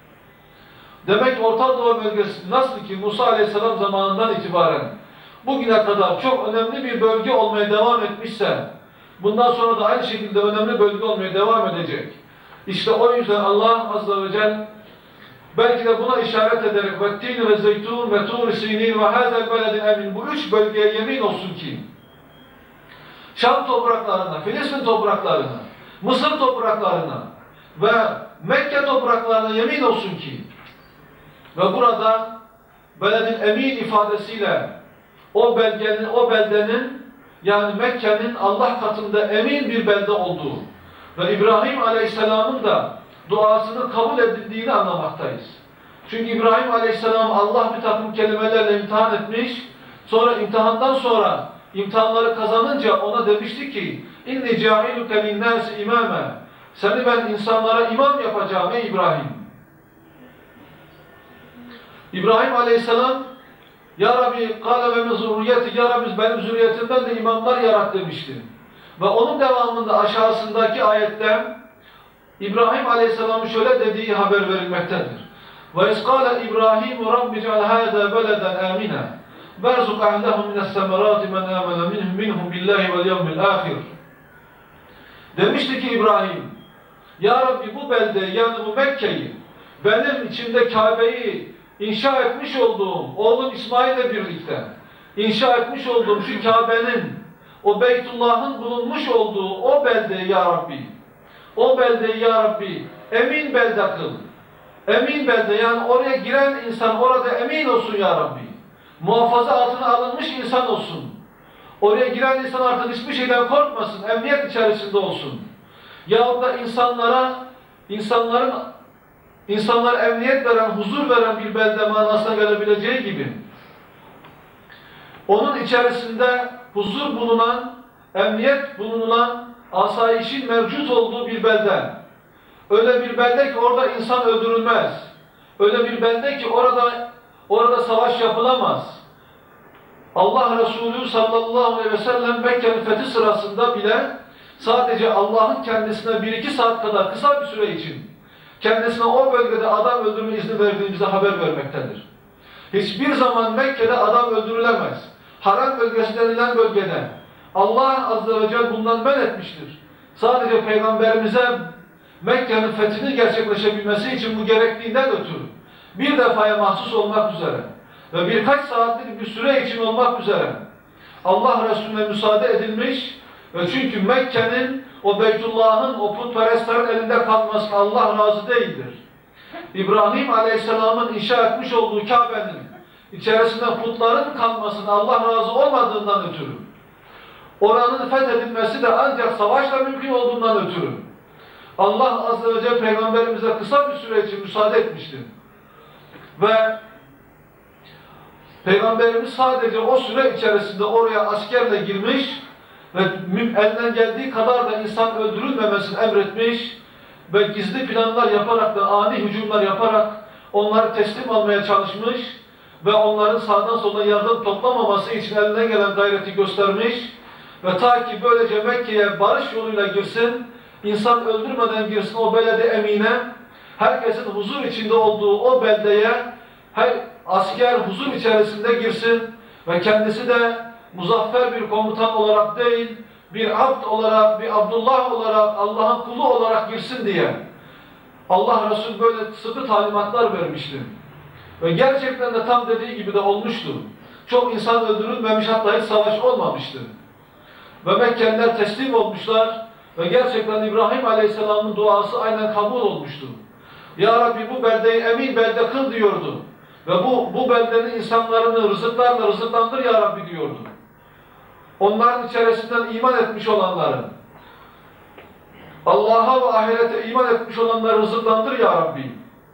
Demek ki Orta Doğu bölgesi nasıl ki Musa Aleyhisselam zamanından itibaren bugüne kadar çok önemli bir bölge olmaya devam etmişse bundan sonra da aynı şekilde önemli bölge olmaya devam edecek. İşte o yüzden Allah Azze ve Celle belki de buna işaret ederek وَالتِّينِ وَالزَّيْتُونَ وَتُورِ سِينِينَ وَهَذَا الْبَلَدِ الْاَمِينَ bu üç bölgeye yemin olsun ki Şam topraklarına, Filistin topraklarına, Mısır topraklarına ve Mekke topraklarına yemin olsun ki ve burada beledin emin ifadesiyle o beldenin yani Mekke'nin Allah katında emin bir belde olduğu ve İbrahim Aleyhisselam'ın da duasının kabul edildiğini anlamaktayız. Çünkü İbrahim Aleyhisselam Allah bir takım kelimelerle imtihan etmiş, sonra imtihandan sonra imtihanları kazanınca ona demişti ki inni ca'iluke linnâsi imâme seni ben insanlara imam yapacağım ey İbrahim. İbrahim Aleyhisselam Ya Rabbi kâle ve min zurriyeti Ya Rabbi benim zürriyetimden de imamlar yarat demişti. Ve onun devamında aşağısındaki ayette İbrahim Aleyhisselam'ın şöyle dediği haber verilmektedir. Ve iskâle İbrahim Rabbi ceal hâzâ beleden âmina verzuk ahlehum mine's-semerâti men âmene minhum billahi vel yevmil âhir. Demişti ki İbrahim, Ya Rabbi bu belde yani bu Mekke'yi benim içinde Kabe'yi inşa etmiş olduğum oğlum İsmail'le birlikte inşa etmiş olduğum şu Kabe'nin o Beytullah'ın bulunmuş olduğu o beldeyi Ya Rabbi o beldeyi Ya Rabbi emin belde kıl. Emin belde yani oraya giren insan orada emin olsun Ya Rabbi. Muhafaza altına alınmış insan olsun. Oraya giren insan artık hiçbir şeyden korkmasın. Emniyet içerisinde olsun. Yahut da insanlara emniyet veren, huzur veren bir belde manasına gelebileceği gibi onun içerisinde huzur bulunan, emniyet bulunan, asayişin mevcut olduğu bir belde. Öyle bir belde ki orada insan öldürülmez. Öyle bir belde ki orada savaş yapılamaz. Allah Resulü sallallahu aleyhi ve sellem Mekke'nin fethi sırasında bile sadece Allah'ın kendisine 1-2 saat kadar kısa bir süre için kendisine o bölgede adam öldürme izni verdiğimize haber vermektedir. Hiçbir zaman Mekke'de adam öldürülemez. Haram bölgesi denilen bölgede Allah Azze ve Celle bundan men etmiştir. Sadece Peygamberimize Mekke'nin fethinin gerçekleşebilmesi için bu gerektiğinden ötürü bir defaya mahsus olmak üzere ve birkaç saatlik bir süre için olmak üzere Allah Resulüne müsaade edilmiş Ve çünkü Mekke'nin, o Beytullah'ın, o putperestlerin elinde kalmasına Allah razı değildir. İbrahim Aleyhisselam'ın inşa etmiş olduğu Kabe'nin içerisinde putların kalmasına Allah razı olmadığından ötürü, oranın fethedilmesi de ancak savaşla mümkün olduğundan ötürü Allah Azze ve Celle Peygamberimize kısa bir süre için müsaade etmiştir. Ve Peygamberimiz sadece o süre içerisinde oraya askerle girmiş ve elinden geldiği kadar da insan öldürülmemesini emretmiş ve gizli planlar yaparak da ani hücumlar yaparak onları teslim almaya çalışmış ve onların sağdan soldan yardım toplamaması için elinden gelen gayreti göstermiş ve ta ki böylece Mekke'ye barış yoluyla girsin, insan öldürmeden girsin o belede emine, herkesin huzur içinde olduğu o beldeye her asker huzur içerisinde girsin ve kendisi de muzaffer bir komutan olarak değil, bir abd olarak, bir Abdullah olarak, Allah'ın kulu olarak girsin diye Allah Resulü böyle sıkı talimatlar vermişti. Ve gerçekten de tam dediği gibi de olmuştu. Çok insan öldürülmemiş, hatta hiç savaş olmamıştı. Ve Mekkeliler teslim olmuşlar ve gerçekten İbrahim Aleyhisselam'ın duası aynen kabul olmuştu. Ya Rabbi bu beldeyi emin belde kıl diyordu. Ve bu beldenin insanlarını rızıklarla rızıklandır ya Rabbi diyordu. Onların içerisinden iman etmiş olanları, Allah'a ve ahirete iman etmiş olanları rızıklandır ya Rabbi.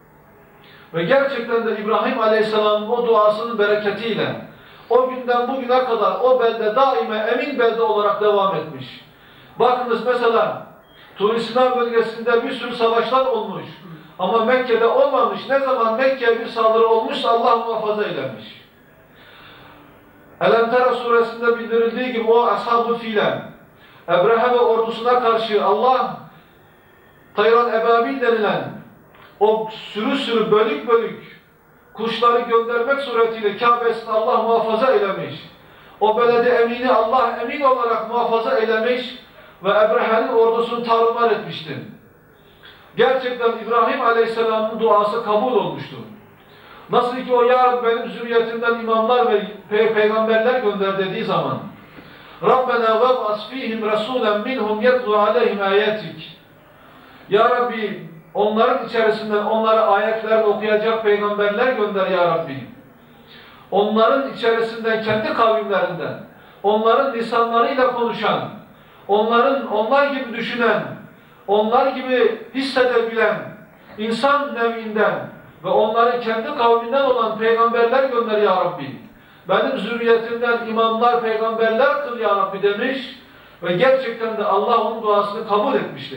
Ve gerçekten de İbrahim Aleyhisselam'ın o duasının bereketiyle o günden bugüne kadar o belde daima emin belde olarak devam etmiş. Bakınız mesela Turisina bölgesinde bir sürü savaşlar olmuş. Ama Mekke'de olmamış. Ne zaman Mekke'ye bir saldırı olmuşsa Allah muhafaza eylemiş. El-Emtera suresinde bildirildiği gibi o Ashab-ı File, Ebrehe ve ordusuna karşı Allah Tayran Ebabil denilen o sürü bölük bölük kuşları göndermek suretiyle Kabe'sini Allah muhafaza eylemiş. O belede emini Allah emin olarak muhafaza eylemiş ve Ebrehe'nin ordusunu tarumar etmişti. Gerçekten İbrahim Aleyhisselam'ın duası kabul olmuştu. Nasıl ki o ya Rabbi benim zürriyetimden imamlar ve peygamberler gönder dediği zaman Rabbena veb'as fihim rasulen minhum yetlu aleyhim ayetik. Ya Rabbi onların içerisinden onlara ayetlerini okuyacak peygamberler gönder ya Rabbi. Onların içerisinden kendi kavimlerinden, onların lisanlarıyla konuşan, onlar gibi düşünen, onlar gibi hissedebilen insan nevinden ve onların kendi kavminden olan peygamberler gönder ya Rabbi. Benim zürriyetimden imamlar, peygamberler kıl ya Rabbi demiş ve gerçekten de Allah onun duasını kabul etmişti.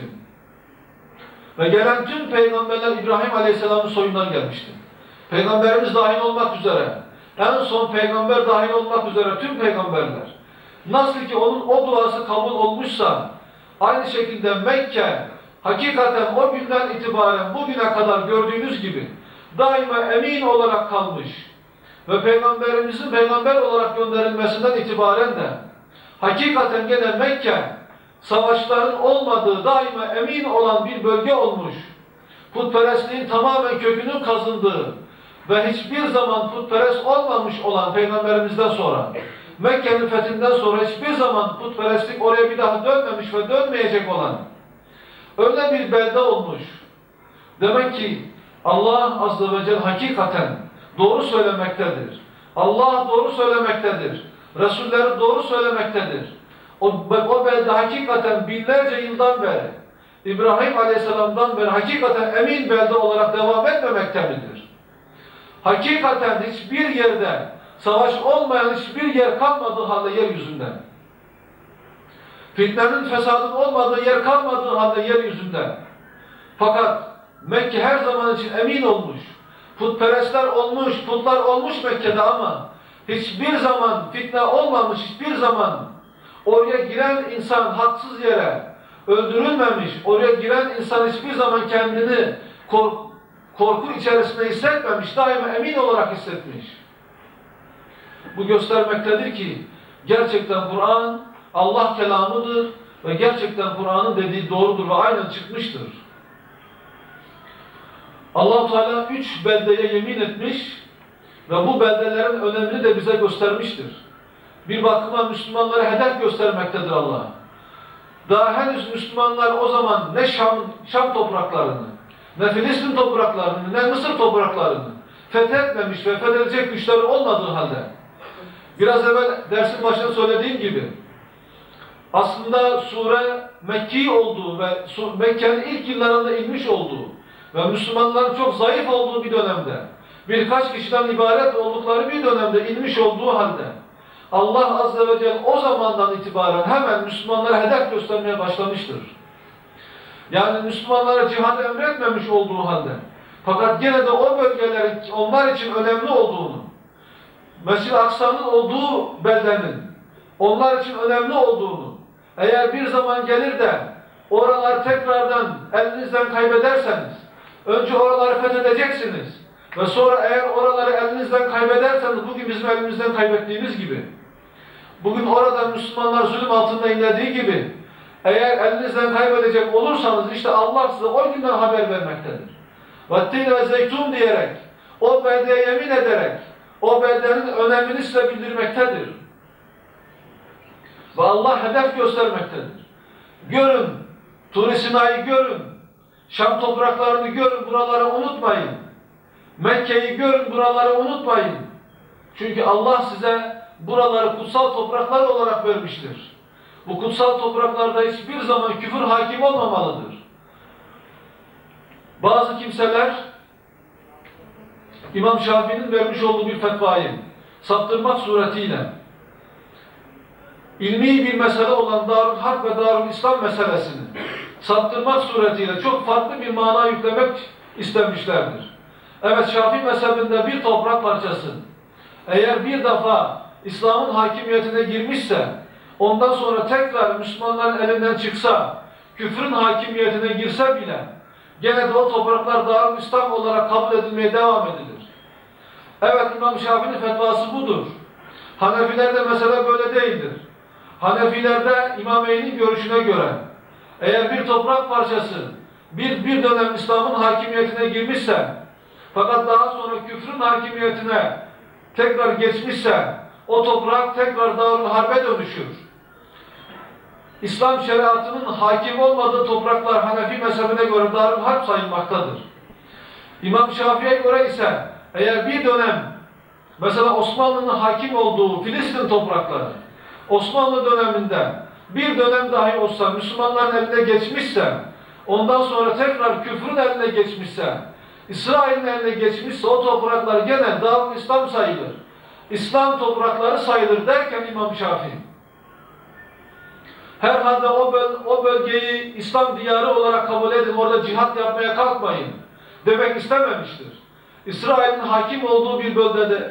Ve gelen tüm peygamberler İbrahim Aleyhisselam'ın soyundan gelmişti. Peygamberimiz dahil olmak üzere, en son peygamber dahil olmak üzere tüm peygamberler. Nasıl ki onun o duası kabul olmuşsa, aynı şekilde Mekke, hakikaten o günden itibaren bugüne kadar gördüğünüz gibi daima emin olarak kalmış ve Peygamberimizin peygamber olarak gönderilmesinden itibaren de hakikaten gene Mekke savaşların olmadığı daima emin olan bir bölge olmuş. Putperestliğin tamamen kökünün kazındığı ve hiçbir zaman putperest olmamış olan Peygamberimizden sonra Mekke'nin fethinden sonra hiçbir zaman putperestlik oraya bir daha dönmemiş ve dönmeyecek olan öyle bir belde olmuş. Demek ki Allah Azze ve Celle hakikaten doğru söylemektedir. Allah doğru söylemektedir. Resulleri doğru söylemektedir. O belde hakikaten binlerce yıldan beri İbrahim Aleyhisselam'dan beri hakikaten emin belde olarak devam etmemekte midir? Hakikaten hiçbir yerde savaş olmayan hiçbir yer kalmadığı halde yeryüzünde. Fitnenin, fesadın olmadığı yer kalmadığı halde yeryüzünde. Fakat Mekke her zaman için emin olmuş. Putperestler olmuş, putlar olmuş Mekke'de ama hiçbir zaman fitne olmamış, hiçbir zaman oraya giren insan haksız yere öldürülmemiş, oraya giren insan hiçbir zaman kendini korku içerisinde hissetmemiş, daima emin olarak hissetmiş. Bu göstermektedir ki gerçekten Kur'an Allah kelamıdır ve gerçekten Kur'an'ın dediği doğrudur ve aynen çıkmıştır. Allah-u Teala 3 beldeye yemin etmiş ve bu beldelerin önemini de bize göstermiştir. Bir bakıma Müslümanlara hedef göstermektedir Allah. Daha henüz Müslümanlar o zaman ne Şam topraklarını, ne Filistin topraklarını, ne Mısır topraklarını fethetmemiş ve fethedecek güçleri olmadığı halde, biraz evvel dersin başında söylediğim gibi, aslında sure Mekki olduğu ve Mekke'nin ilk yıllarında inmiş olduğu ve Müslümanların çok zayıf olduğu bir dönemde, birkaç kişiden ibaret oldukları bir dönemde inmiş olduğu halde, Allah Azze ve Celle o zamandan itibaren hemen Müslümanlara hedef göstermeye başlamıştır. Yani Müslümanlara cihadı emretmemiş olduğu halde, fakat gene de o bölgelerin onlar için önemli olduğunu, Mescid-i Aksa'nın olduğu beldenin onlar için önemli olduğunu, eğer bir zaman gelir de oraları tekrardan elinizden kaybederseniz, önce oraları fethedeceksiniz ve sonra eğer oraları elinizden kaybederseniz, bugün bizim elimizden kaybettiğimiz gibi, bugün orada Müslümanlar zulüm altında inlediği gibi, eğer elinizden kaybedecek olursanız, işte Allah size o günden haber vermektedir. Vattin ve zeytun diyerek, o beldeye yemin ederek, o beldenin önemini size bildirmektedir. Ve Allah hedef göstermektedir. Görün, Tur-i Sina'yı görün, Şam topraklarını görün, buraları unutmayın. Mekke'yi görün, buraları unutmayın. Çünkü Allah size buraları kutsal topraklar olarak vermiştir. Bu kutsal topraklarda hiçbir zaman küfür hakim olmamalıdır. Bazı kimseler İmam Şafii'nin vermiş olduğu bir fetvayı saptırmak suretiyle ilmi bir mesele olan Darül Harp ve Darül İslam meselesini saptırmak suretiyle çok farklı bir mana yüklemek istemişlerdir. Evet, Şafii mezhebinde bir toprak parçası eğer bir defa İslam'ın hakimiyetine girmişse, ondan sonra tekrar Müslümanların elinden çıksa, küfrün hakimiyetine girse bile, gene de o topraklar Darül İslam olarak kabul edilmeye devam edilir. Evet, İmam Şafii'nin fetvası budur. Hanefilerde mesele böyle değildir. Hanefilerde İmameyn'in görüşüne göre, eğer bir toprak parçası bir dönem İslam'ın hakimiyetine girmişse, fakat daha sonra küfrün hakimiyetine tekrar geçmişse, o toprak tekrar Darül Harp'e dönüşür. İslam şeriatının hakim olmadığı topraklar Hanefi mezhebine göre Darül Harp sayılmaktadır. İmam Şafii'ye göre ise eğer bir dönem, mesela Osmanlı'nın hakim olduğu Filistin toprakları, Osmanlı döneminde bir dönem dahi olsa Müslümanların eline geçmişse, ondan sonra tekrar küfrün eline geçmişse, İsrail'in eline geçmişse o topraklar gene Darül İslam sayılır. İslam toprakları sayılır derken İmam Şafii, herhalde o bölgeyi İslam diyarı olarak kabul edin, orada cihat yapmaya kalkmayın demek istememiştir. İsrail'in hakim olduğu bir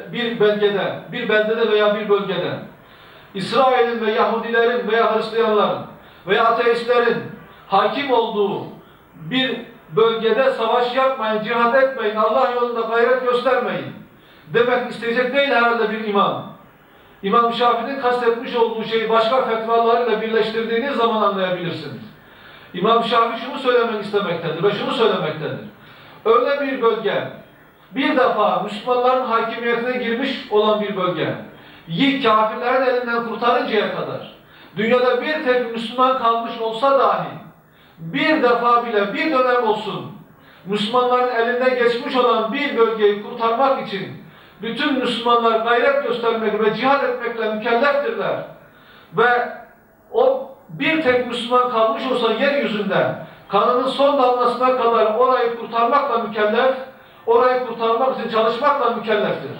beldede veya bir bölgede, İsrail'in ve Yahudilerin veya Hristiyanların veya ateistlerin hakim olduğu bir bölgede savaş yapmayın, cihat etmeyin, Allah yolunda gayret göstermeyin demek isteyecek değil herhalde bir imam. İmam Şafii'nin kastetmiş olduğu şeyi başka fetvalarıyla birleştirdiğiniz zaman anlayabilirsiniz. İmam Şafii şunu söylemek istemektedir ve şunu söylemektedir. Öyle bir bölge, bir defa Müslümanların hakimiyetine girmiş olan bir bölge, kafirlerin elinden kurtarıncaya kadar, dünyada bir tek Müslüman kalmış olsa dahi, bir defa bile, bir dönem olsun, Müslümanların elinde geçmiş olan bir bölgeyi kurtarmak için bütün Müslümanlar gayret göstermek ve cihad etmekle mükelleftirler. Ve o bir tek Müslüman kalmış olsa yeryüzünde, kanının son damlasına kadar orayı kurtarmakla mükellef, orayı kurtarmak için çalışmakla mükelleftir.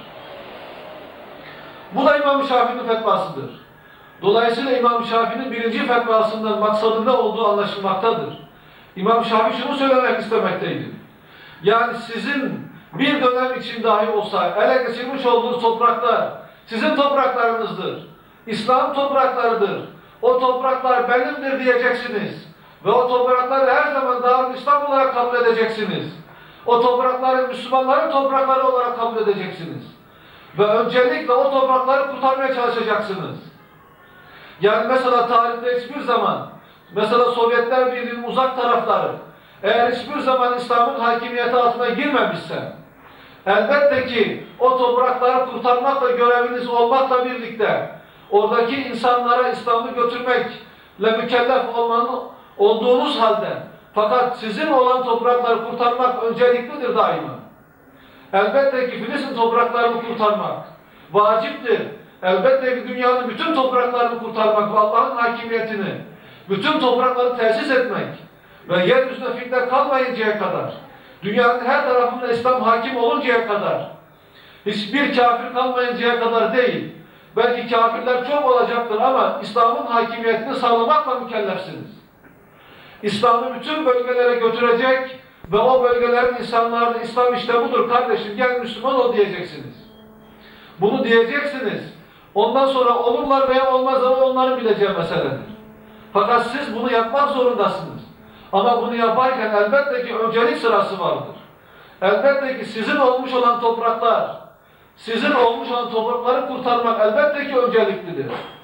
Bu da İmam Şafii'nin fetvasıdır. Dolayısıyla İmam Şafii'nin birinci fetvasından maksadında olduğu anlaşılmaktadır. İmam Şafii şunu söylemek istemekteydi. Yani sizin bir dönem için dahi olsa ele geçirmiş olduğunuz topraklar sizin topraklarınızdır. İslam topraklarıdır. O topraklar benimdir diyeceksiniz. Ve o toprakları her zaman Darül İslam olarak kabul edeceksiniz. O toprakları Müslümanların toprakları olarak kabul edeceksiniz. Ve öncelikle o toprakları kurtarmaya çalışacaksınız. Yani mesela tarihte hiçbir zaman, mesela Sovyetler Birliği'nin uzak tarafları, eğer hiçbir zaman İslam'ın hakimiyeti altına girmemişse, elbette ki o toprakları kurtarmakla göreviniz olmakla birlikte, oradaki insanlara İslam'ı götürmek mükellef olduğunuz halde fakat sizin olan toprakları kurtarmak önceliklidir daima. Elbette ki Filistin topraklarını kurtarmak vaciptir. Elbette ki dünyanın bütün topraklarını kurtarmak ve Allah'ın hakimiyetini, bütün toprakları tesis etmek ve yeryüzünde fitne kalmayıncaya kadar, dünyanın her tarafında İslam hakim oluncaya kadar, hiçbir kafir kalmayıncaya kadar değil, belki kafirler çok olacaktır ama İslam'ın hakimiyetini sağlamakla mükellefsiniz. İslam'ı bütün bölgelere götürecek ve o bölgelerin insanlarına İslam işte budur kardeşim, gel Müslüman ol diyeceksiniz. Bunu diyeceksiniz. Ondan sonra olurlar veya olmazlar onların bileceği meseledir. Fakat siz bunu yapmak zorundasınız. Ama bunu yaparken elbette ki öncelik sırası vardır. Elbette ki sizin olmuş olan topraklar, sizin olmuş olan toprakları kurtarmak elbette ki önceliklidir.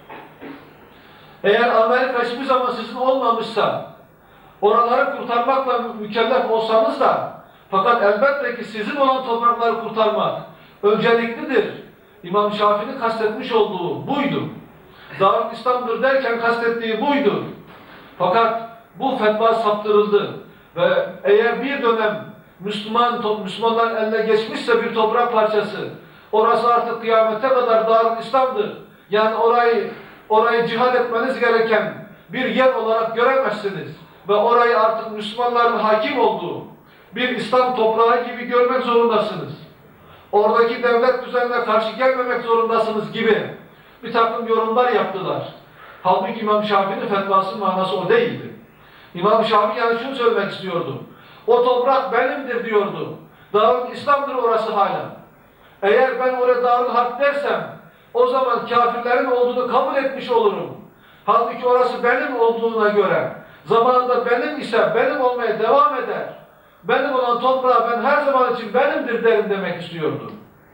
Eğer Amerika hiçbir zaman sizin olmamışsa, oraları kurtarmakla mükellef olsanız da, fakat elbette ki sizin olan toprakları kurtarmak önceliklidir. İmam Şafii'nin kastetmiş olduğu buydu. Darül İslam'dır derken kastettiği buydu. Fakat bu fetva saptırıldı ve eğer bir dönem Müslümanların eline geçmişse bir toprak parçası, orası artık kıyamete kadar Darül İslam'dır. Yani orayı cihad etmeniz gereken bir yer olarak göremezsiniz ve orayı artık Müslümanların hakim olduğu bir İslam toprağı gibi görmek zorundasınız. Oradaki devlet düzenine karşı gelmemek zorundasınız gibi bir takım yorumlar yaptılar. Halbuki İmam Şafii'nin fetvasının manası o değildi. İmam Şafii yani şunu söylemek istiyordu. O toprak benimdir diyordu. Darül İslam'dır orası hala. Eğer ben oraya Darül Harp dersem o zaman kafirlerin olduğunu kabul etmiş olurum. Halbuki orası benim olduğuna göre zamanında benim ise benim olmaya devam eder. Benim olan toprağı ben her zaman için benimdir derim demek istiyordu.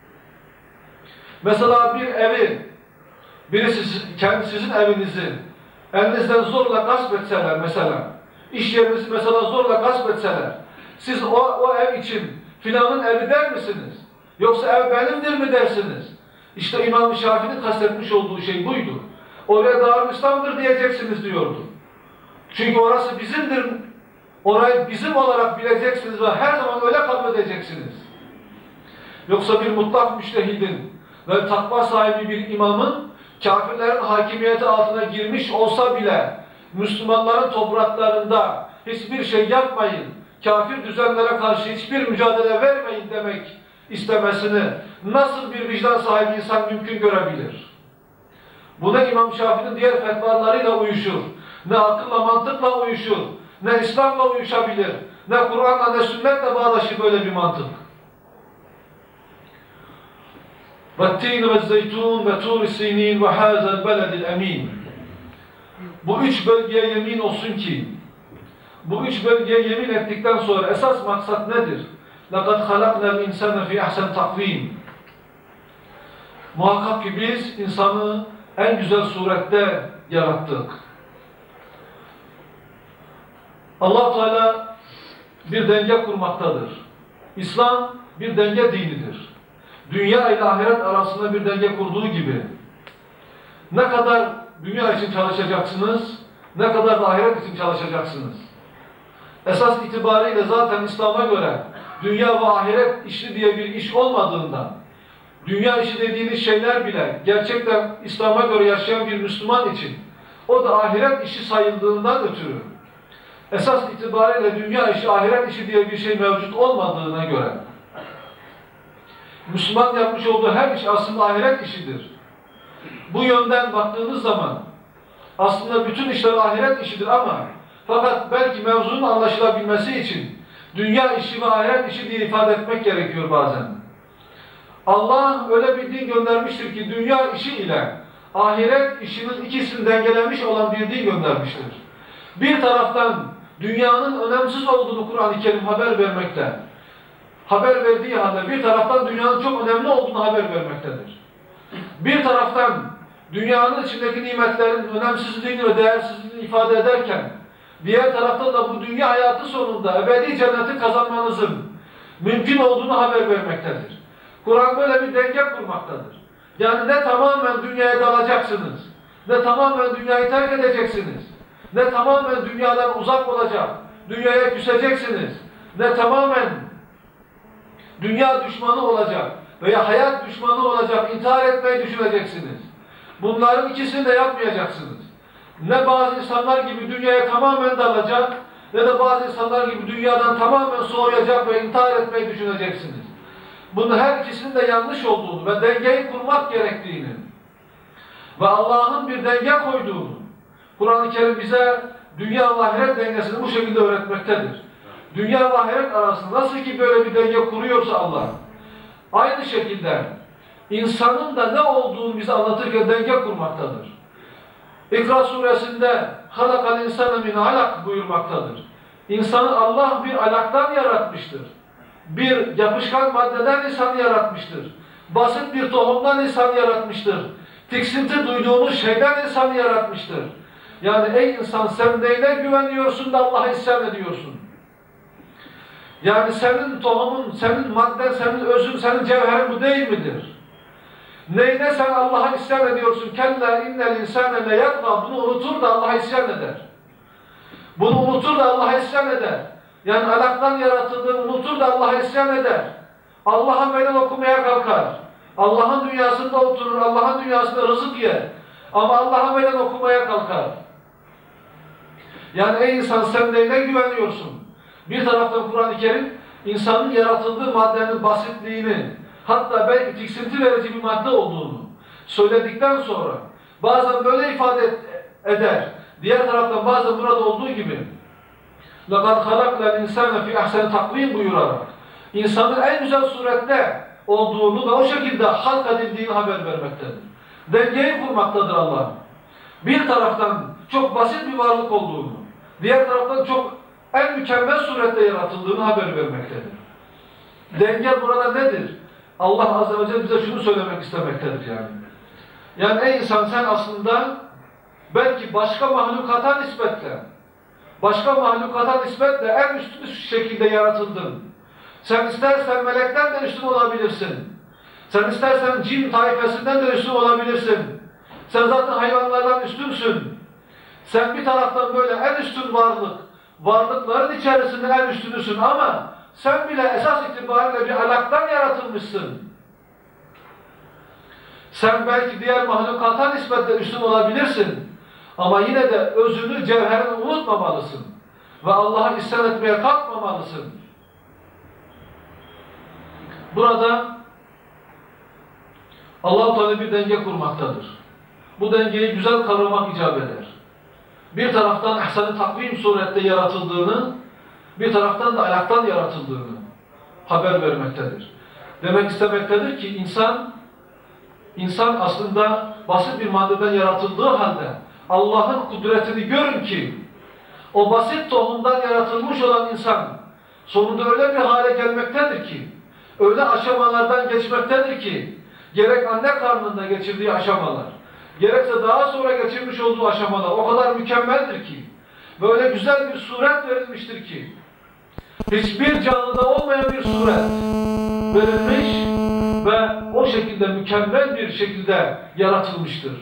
Mesela bir evi, birisi sizin evinizi elinizden zorla gasp etseler mesela, iş yerinizi mesela zorla gasp etseler, siz o ev için filanın evi der misiniz? Yoksa ev benimdir mi dersiniz? İşte İmam Şafii'nin kastetmiş olduğu şey buydu. Oraya Darül İslam'dır diyeceksiniz diyordu. Çünkü orası bizimdir. Orayı bizim olarak bileceksiniz ve her zaman öyle kabul edeceksiniz. Yoksa bir mutlak müştehidin ve takva sahibi bir imamın kafirlerin hakimiyeti altına girmiş olsa bile Müslümanların topraklarında hiçbir şey yapmayın, kafir düzenlere karşı hiçbir mücadele vermeyin demek istemesini nasıl bir vicdan sahibi insan mümkün görebilir? Bu ne İmam Şafii'nin diğer fetvalarıyla uyuşur, ne akılla mantıkla uyuşur, ne İslam'la uyuşabilir, ne Kur'an'la ne sünnetle bağdaşır böyle bir mantık. وَالتِّينُ وَالزَّيْتُونَ وَتُورِ السِّينِينَ وَحَازَ الْبَلَدِ الْاَم۪ينَ Bu üç bölgeye yemin olsun ki, bu üç bölgeye yemin ettikten sonra esas maksat nedir? لَقَدْ خَلَقْنَا الْاِنْسَانَ فِي اَحْسَنْ تَقْو۪يمٍ Muhakkak ki biz insanı en güzel surette yarattık. Allah Teala bir denge kurmaktadır. İslam bir denge dinidir. Dünya ile ahiret arasında bir denge kurduğu gibi ne kadar dünya için çalışacaksınız, ne kadar da ahiret için çalışacaksınız. Esas itibariyle zaten İslam'a göre dünya ve ahiret işi diye bir iş olmadığından, dünya işi dediğiniz şeyler bile gerçekten İslam'a göre yaşayan bir Müslüman için o da ahiret işi sayıldığından ötürü esas itibariyle dünya işi, ahiret işi diye bir şey mevcut olmadığına göre Müslüman yapmış olduğu her iş aslında ahiret işidir. Bu yönden baktığınız zaman aslında bütün işler ahiret işidir ama fakat belki mevzunun anlaşılabilmesi için dünya işi ve ahiret işi diye ifade etmek gerekiyor bazen. Allah öyle bir din göndermiştir ki dünya işi ile ahiret işinin ikisini dengelemiş olan bir din göndermiştir. Bir taraftan dünyanın önemsiz olduğunu Kur'an-ı Kerim haber vermekte. Haber verdiği halde bir taraftan dünyanın çok önemli olduğunu haber vermektedir. Bir taraftan dünyanın içindeki nimetlerin önemsizliğini ve değersizliğini ifade ederken diğer taraftan da bu dünya hayatı sonunda ebedi cenneti kazanmanızın mümkün olduğunu haber vermektedir. Kur'an böyle bir denge kurmaktadır. Yani ne tamamen dünyaya dalacaksınız, ne tamamen dünyayı terk edeceksiniz. ne tamamen dünyadan uzak olacak, dünyaya küseceksiniz, ne tamamen dünya düşmanı olacak veya hayat düşmanı olacak, intihar etmeyi düşüneceksiniz. Bunların ikisini de yapmayacaksınız. Ne bazı insanlar gibi dünyaya tamamen dalacak, ne de bazı insanlar gibi dünyadan tamamen soğuyacak ve intihar etmeyi düşüneceksiniz. Bunun her ikisinin de yanlış olduğunu ve dengeyi kurmak gerektiğini ve Allah'ın bir denge koyduğunu, Kur'an-ı Kerim bize dünya ve ahiret dengesini bu şekilde öğretmektedir. Dünya ve ahiret arasında nasıl ki böyle bir denge kuruyorsa Allah, aynı şekilde insanın da ne olduğunu bize anlatırken denge kurmaktadır. İkra suresinde halakal insane min alak buyurmaktadır. İnsanı Allah bir alaktan yaratmıştır. Bir yapışkan maddeden insanı yaratmıştır. Basit bir tohumdan insanı yaratmıştır. Tiksinti duyduğumuz şeyden insanı yaratmıştır. Yani ey insan, sen neyine güveniyorsun da Allah'a isyan ediyorsun? Yani senin tohumun, senin madden, senin özün, senin cevherin bu değil midir? Neyine sen Allah'a isyan ediyorsun? Kella innel insane leyatgâ. Bunu unutur da Allah'a isyan eder. Bunu unutur da Allah'a isyan eder. Yani alaktan yaratıldığını unutur da Allah'a isyan eder. Allah'a meydan okumaya kalkar. Allah'ın dünyasında oturur, Allah'ın dünyasında rızık yer. Ama Allah'a meydan okumaya kalkar. Yani ey insan, sen neyine güveniyorsun? Bir taraftan Kur'an-ı Kerim insanın yaratıldığı maddenin basitliğini, hatta belki tiksinti verici bir madde olduğunu söyledikten sonra bazen böyle ifade eder. Diğer taraftan bazen burada olduğu gibi لَقَدْ خَلَقْنَا الْاِنْسَانَ فِي اَحْسَنِ تَقْوِيمٍ buyurarak insanın en güzel surette olduğunu ve o şekilde halk edildiğini haber vermektedir. Dengeyi kurmaktadır Allah. Bir taraftan çok basit bir varlık olduğunu, diğer taraftan çok en mükemmel surette yaratıldığını haber vermektedir. Denge burada nedir? Allah Azze ve Celle bize şunu söylemek istemektedir yani. Yani ey insan, sen aslında belki başka mahlukata nispetle en üstün şekilde yaratıldın. Sen istersen melekten de üstün olabilirsin. Sen istersen cin taifesinden de üstün olabilirsin. Sen zaten hayvanlardan üstünsün. Sen bir taraftan böyle en üstün varlıkların içerisinde en üstünüsün ama sen bile esas itibariyle bir alaktan yaratılmışsın. Sen belki diğer mahlukata nispetle üstün olabilirsin. Ama yine de özünü, cevherini unutmamalısın. Ve Allah'a isyan etmeye kalkmamalısın. Burada Allah-u Teala bir denge kurmaktadır. Bu dengeyi güzel kavramak icap eder. Bir taraftan ehsan-ı takvim surette yaratıldığını, bir taraftan da alaktan yaratıldığını haber vermektedir. Demek istemektedir ki insan aslında basit bir maddeden yaratıldığı halde Allah'ın kudretini görün ki o basit tohumdan yaratılmış olan insan sonunda öyle bir hale gelmektedir ki, öyle aşamalardan geçmektedir ki, gerek anne karnında geçirdiği aşamalar, gerekse daha sonra geçirmiş olduğu aşamalar o kadar mükemmeldir ki, böyle güzel bir suret verilmiştir ki, hiçbir canlıda olmayan bir suret verilmiş ve o şekilde mükemmel bir şekilde yaratılmıştır.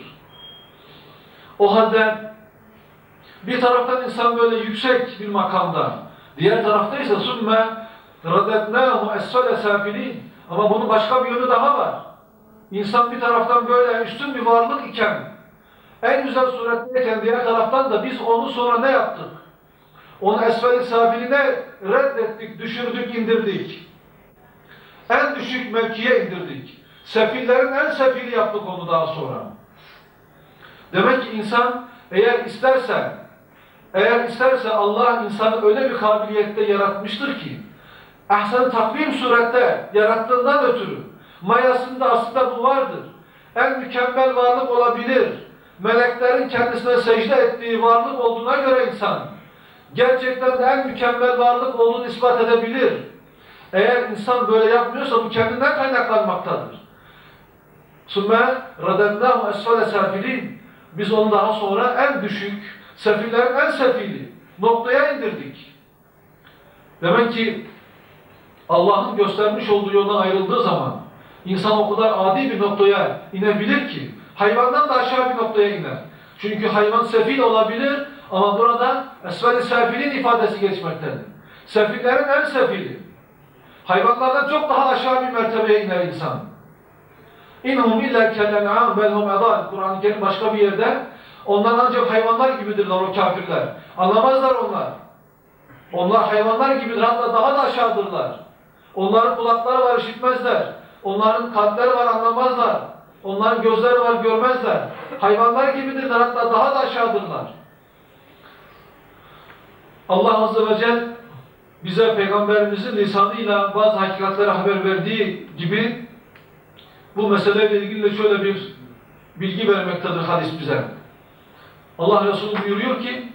O halde bir taraftan insan böyle yüksek bir makamda, diğer tarafta ise ثُمَّ رَدَدْنَاهُ أَسْفَلَ سَافِلِينَ. Ama bunun başka bir yönü daha var. İnsan bir taraftan böyle üstün bir varlık iken, en güzel suretteyken diğer taraftan da biz onu sonra ne yaptık? Onu esfel-i safiline reddettik, düşürdük, indirdik. En düşük mevkiye indirdik. Sefillerin en sefili yaptık onu daha sonra. Demek ki insan eğer isterse Allah insanı öyle bir kabiliyette yaratmıştır ki, ehsan-ı takvim surette yarattığından ötürü, mayasında aslında bu vardır. En mükemmel varlık olabilir. Meleklerin kendisine secde ettiği varlık olduğuna göre insan, gerçekten de en mükemmel varlık olduğunu ispat edebilir. Eğer insan böyle yapmıyorsa bu kendinden kaynaklanmaktadır. ثُمَّ رَدَدْنَاهُ أَسْفَلَ سَافِلِينَ. Biz onu daha sonra en düşük, sefillerin en sefili noktaya indirdik. Demek ki Allah'ın göstermiş olduğu yoldan ayrıldığı zaman insan o kadar adi bir noktaya inebilir ki hayvandan da aşağı bir noktaya iner. Çünkü hayvan sefil olabilir Ama burada esfel-i sefilin ifadesi geçmektedir. Sefillerin en sefili. Hayvanlardan çok daha aşağı bir mertebeye iner insan. İnhum illa kellen'am belhum edal. Kur'an-ı Kerim başka bir yerde onlar ancak hayvanlar gibidirler o kafirler. Anlamazlar onlar. Onlar hayvanlar gibidir, hatta daha da aşağıdırlar. Onların kulakları var, işitmezler. Onların kalpleri var, anlamazlar. Onların gözleri var, görmezler. Hayvanlar gibidirler, hatta daha da aşağıdırlar. Allah Azze ve Celle bize Peygamberimizin lisanıyla bazı hakikatleri haber verdiği gibi bu meseleyle ilgili şöyle bir bilgi vermektedir hadis bize. Allah Resulü buyuruyor ki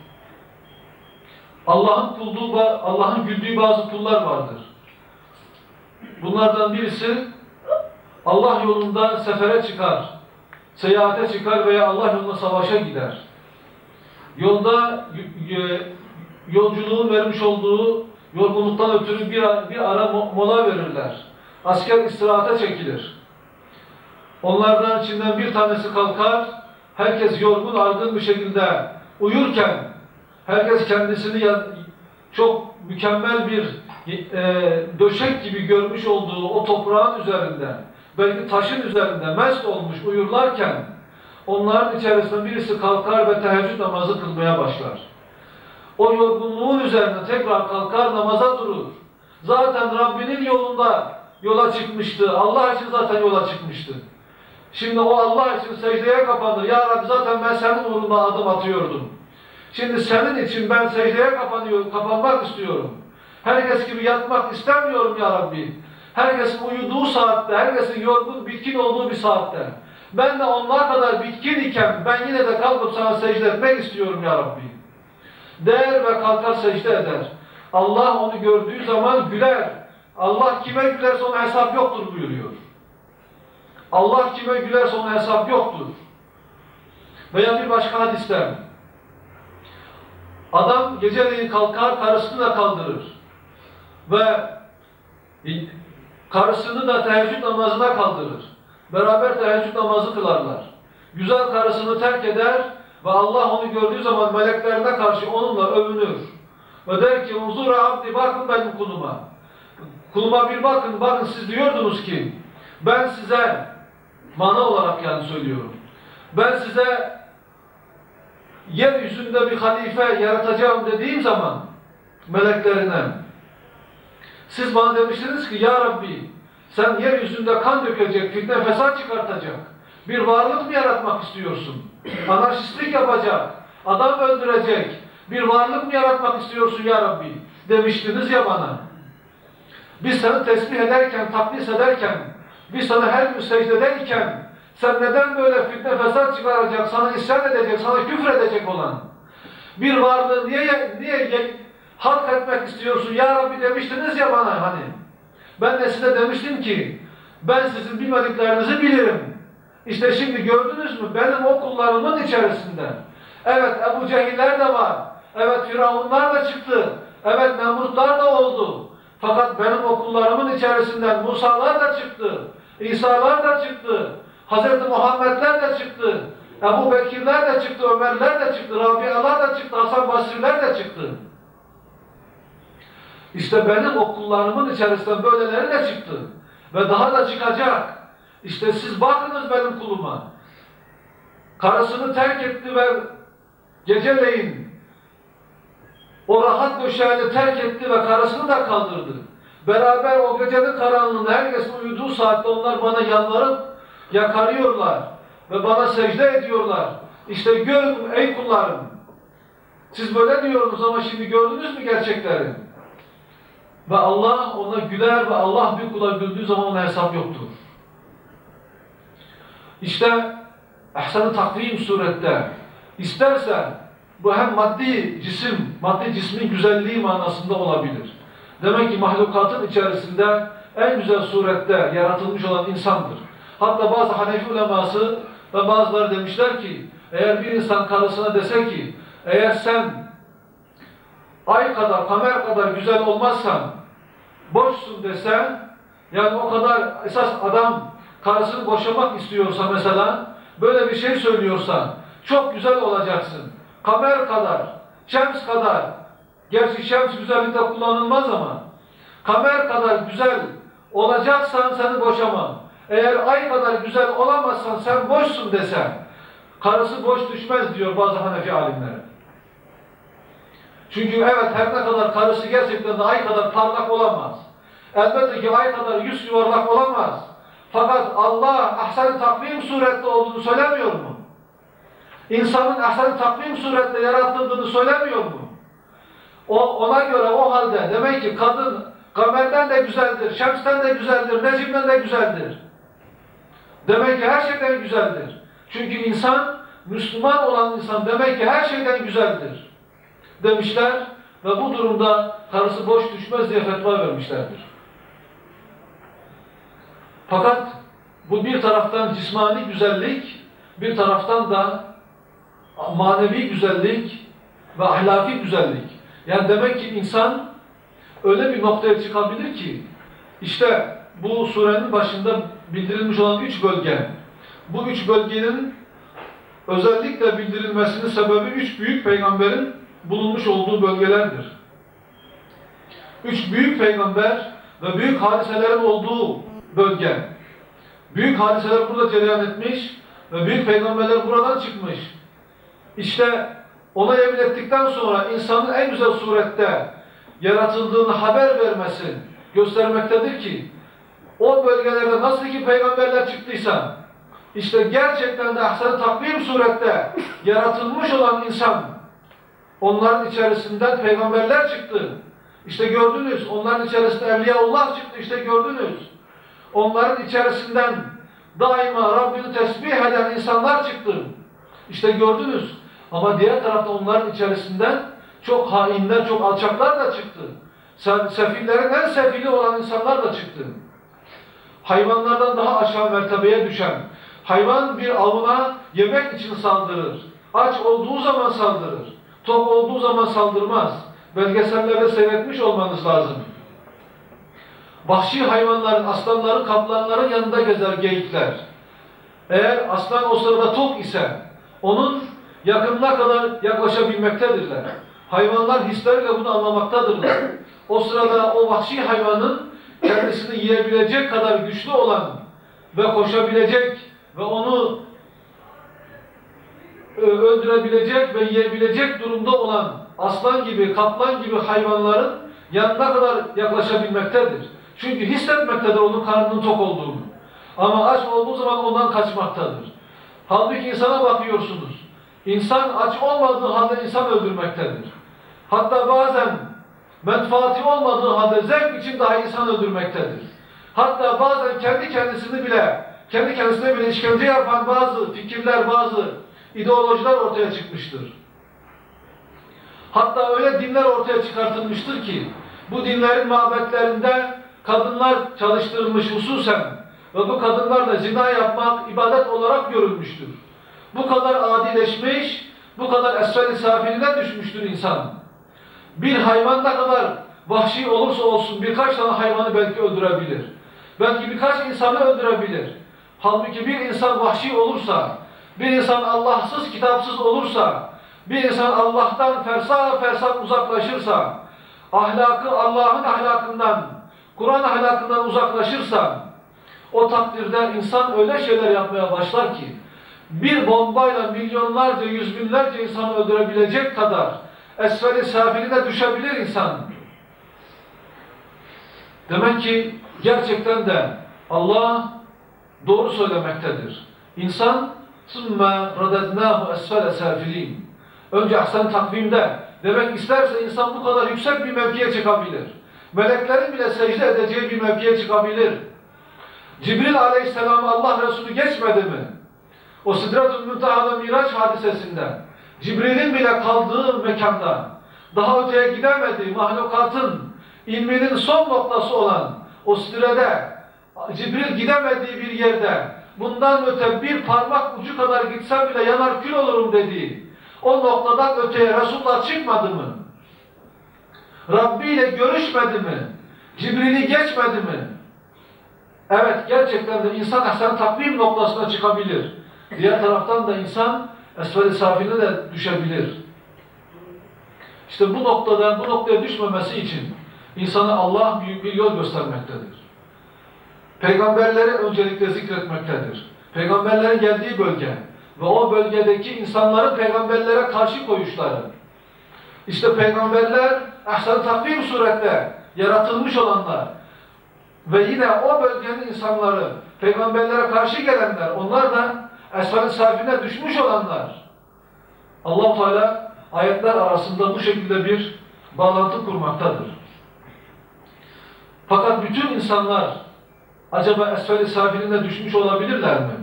Allah'ın güldüğü bazı kullar vardır. Bunlardan birisi Allah yolunda sefere çıkar, seyahate çıkar veya Allah yolunda savaşa gider. Yolda yolculuğun vermiş olduğu yorgunluktan ötürü bir ara mola verirler. Asker istirahate çekilir. Onlardan içinden bir tanesi kalkar, herkes yorgun, argın bir şekilde uyurken, herkes kendisini çok mükemmel bir döşek gibi görmüş olduğu o toprağın üzerinde, belki taşın üzerinde mest olmuş uyurlarken, onların içerisinden birisi kalkar ve teheccüd namazı kılmaya başlar. O yorgunluğun üzerine tekrar kalkar, namaza durur. Zaten Rabbinin yolunda yola çıkmıştı. Allah için zaten yola çıkmıştı. Şimdi o Allah için secdeye kapanır. Ya Rabbi, zaten ben senin uğruna adım atıyordum. Şimdi senin için ben secdeye kapanmak istiyorum. Herkes gibi yatmak istemiyorum ya Rabbi. Herkesin uyuduğu saatte, herkesin yorgun, bitkin olduğu bir saatte. Ben de onlar kadar bitkin iken ben yine de kalkıp sana secde etmek istiyorum ya Rabbi. Der ve kalkar secde eder. Allah onu gördüğü zaman güler. Allah kime gülerse ona hesap yoktur buyuruyor. Allah kime gülerse ona hesap yoktur. Veya bir başka hadiste adam geceleyin kalkar, karısını da kaldırır. Ve karısını da teheccüd namazına kaldırır. Beraber teheccüd namazı kılarlar. Güzel karısını terk eder ve Allah onu gördüğü zaman meleklerine karşı onunla övünür. Ve der ki, "Uzura abdi, bakın benim kuluma. Kuluma bir bakın, bakın siz diyordunuz ki, ben size," mana olarak yani söylüyorum, "ben size yeryüzünde bir halife yaratacağım dediğim zaman meleklerine, siz bana demiştiniz ki, ya Rabbi, sen yeryüzünde kan dökecek, fitne fesat çıkartacak bir varlık mı yaratmak istiyorsun? Anarşistlik yapacak, adam öldürecek bir varlık mı yaratmak istiyorsun ya Rabbi? Demiştiniz ya bana. Biz seni tesbih ederken, takdis ederken, biz sana her gün secde ederken, sen neden böyle fitne fesat çıkaracak, sana isyan edecek, sana küfür edecek olan bir varlığı niye halk etmek istiyorsun ya Rabbi demiştiniz ya bana hani. Ben de size demiştim ki, ben sizin bilmediklerinizi bilirim. İşte şimdi gördünüz mü benim o kullarımın içerisinde. Evet, Ebu Cehiller de var. Evet, Firavunlar da çıktı. Evet, Nemrutlar da oldu. Fakat benim o kullarımın içerisinden Musa'lar da çıktı. İsa'lar da çıktı. Hz. Muhammedler de çıktı. Ebu Bekirler de çıktı. Ömerler de çıktı. Rabialar da çıktı. Hasan Basriler de çıktı. İşte benim o kullarımın içerisinden böyleleri de çıktı. Ve daha da çıkacak. İşte siz bakınız benim kuluma. Karısını terk etti ve geceleyin o rahat döşeğini terk etti ve karısını da kaldırdı. Beraber o gecenin karanlığında herkesin uyuduğu saatte onlar bana yalvarıp yakarıyorlar ve bana secde ediyorlar. İşte görün ey kullarım. Siz böyle diyorsunuz ama şimdi gördünüz mü gerçekleri? Ve Allah ona güler ve Allah bir kula güldüğü zaman ona hesap yoktur. İşte Ehsan-ı Takvim surette isterse bu hem maddi cismin güzelliği manasında olabilir. Demek ki mahlukatın içerisinde en güzel surette yaratılmış olan insandır. Hatta bazı Hanefi uleması ve bazıları demişler ki, eğer bir insan karısına dese ki, eğer sen ay kadar, kamer kadar güzel olmazsan, boşsun dese, yani o kadar esas adam karısını boşamak istiyorsa mesela, böyle bir şey söylüyorsa, çok güzel olacaksın, kamer kadar, şems kadar, gerçi şems güzellikte kullanılmaz ama, kamer kadar güzel olacaksan seni boşamam. Eğer ay kadar güzel olamazsan sen boşsun desem, karısı boş düşmez diyor bazı Hanefi alimler. Çünkü evet, her ne kadar karısı gerçekten de ay kadar parlak olamaz. Elbette ki ay kadar yüz yuvarlak olamaz. Fakat Allah ahsen-i takvim surette olduğunu söylemiyor mu? İnsanın ahsen-i takvim surette yaratıldığını söylemiyor mu? Ona göre o halde demek ki kadın kamerden de güzeldir, şemsten de güzeldir, necimden de güzeldir. Demek ki her şeyden güzeldir. Çünkü insan, Müslüman olan insan demek ki her şeyden güzeldir demişler ve bu durumda karısı boş düşmez diye fetva vermişlerdir. Fakat bu bir taraftan cismani güzellik, bir taraftan da manevi güzellik ve ahlaki güzellik. Yani demek ki insan öyle bir noktaya çıkabilir ki, işte bu surenin başında bildirilmiş olan 3 bölge, bu 3 bölgenin özellikle bildirilmesinin sebebi 3 büyük peygamberin bulunmuş olduğu bölgelerdir. 3 büyük peygamber ve büyük hadiselerin olduğu bölge. Büyük hadiseler burada cereyan etmiş ve büyük peygamberler buradan çıkmış. İşte ona yemin ettikten sonra insanın en güzel surette yaratıldığını haber vermesi göstermektedir ki, o bölgelerde nasıl ki peygamberler çıktıysa, işte gerçekten de ahsen-i takvim surette yaratılmış olan insan, onların içerisinden peygamberler çıktı. İşte gördünüz, onların içerisinde Evliyaullah çıktı, işte gördünüz. Onların içerisinden daima Rabbini tesbih eden insanlar çıktı. İşte gördünüz. Ama diğer tarafta onların içerisinden çok hainler, çok alçaklar da çıktı. Sefillerin en sefili olan insanlar da çıktı. Hayvanlardan daha aşağı mertebeye düşen, hayvan bir avına yemek için saldırır. Aç olduğu zaman saldırır. Tok olduğu zaman saldırmaz. Belgesellerde seyretmiş olmanız lazım. Vahşi hayvanların, aslanların, kaplanların yanında gezer geyikler. Eğer aslan o sırada tok ise, onun yakınına kadar yaklaşabilmektedirler. Hayvanlar hisleriyle bunu anlamaktadırlar. O sırada o vahşi hayvanın kendisini yiyebilecek kadar güçlü olan ve koşabilecek ve onu öldürebilecek ve yiyebilecek durumda olan aslan gibi, kaplan gibi hayvanların yanına kadar yaklaşabilmektedir. Çünkü hissetmektedir onun karnının tok olduğunu. Ama aç olduğu zaman ondan kaçmaktadır. Halbuki insana bakıyorsunuz. İnsan aç olmadığı halde insan öldürmektedir. Hatta bazen menfaati olmadığı halde zevk için daha insan öldürmektedir. Hatta bazen kendi kendisine bile işkence yapan bazı fikirler, bazı ideolojiler ortaya çıkmıştır. Hatta öyle dinler ortaya çıkartılmıştır ki, bu dinlerin mabetlerinde kadınlar çalıştırılmış hususen ve bu kadınlarla zina yapmak ibadet olarak görülmüştür. Bu kadar adileşmiş, bu kadar esfel-i safiline düşmüştür insan. Bir hayvan ne kadar vahşi olursa olsun birkaç tane hayvanı belki öldürebilir. Belki birkaç insanı öldürebilir. Halbuki bir insan vahşi olursa, bir insan Allahsız, kitapsız olursa, bir insan Allah'tan fersah uzaklaşırsa, ahlakı Allah'ın ahlakından, Kur'an ahlakından uzaklaşırsa, o takdirde insan öyle şeyler yapmaya başlar ki, bir bombayla milyonlarca, yüz binlerce insanı öldürebilecek kadar esfel-i safiline düşebilir insan. Demek ki gerçekten de Allah doğru söylemektedir. İnsan ثُمَّ رَدَدْنَاهُ أَسْفَلَ سَافِلِينَ Önce ahsen takvimde, demek isterse insan bu kadar yüksek bir mevkiye çıkabilir. Meleklerin bile secde edeceği bir mevkiye çıkabilir. Cibril aleyhisselam Allah Resulü geçmedi mi? O Sidrat-ül Münteha'da Miraç hadisesinde, Cibril'in bile kaldığı mekanda, daha öteye gidemediği mahlukatın ilminin son noktası olan o Sidret'e, Cibril gidemediği bir yerde, bundan öte bir parmak ucu kadar gitsem bile yanar kül olurum dediği, o noktadan öteye Resulullah çıkmadı mı? Rabbi ile görüşmedi mi? Cibril'i geçmedi mi? Evet, gerçekten de insan ahsen takvim noktasına çıkabilir. Diğer taraftan da insan esfel-i safiline de düşebilir. İşte bu noktaya düşmemesi için insana Allah büyük bir yol göstermektedir. Peygamberleri öncelikle zikretmektedir. Peygamberlerin geldiği bölge ve o bölgedeki insanların peygamberlere karşı koyuşları. İşte peygamberler ahsen-i takvim surette yaratılmış olanlar ve yine o bölgenin insanları, peygamberlere karşı gelenler, onlar da esfel-i safine düşmüş olanlar. Allah-u Teala ayetler arasında bu şekilde bir bağlantı kurmaktadır. Fakat bütün insanlar acaba esfel-i safiline düşmüş olabilirler mi?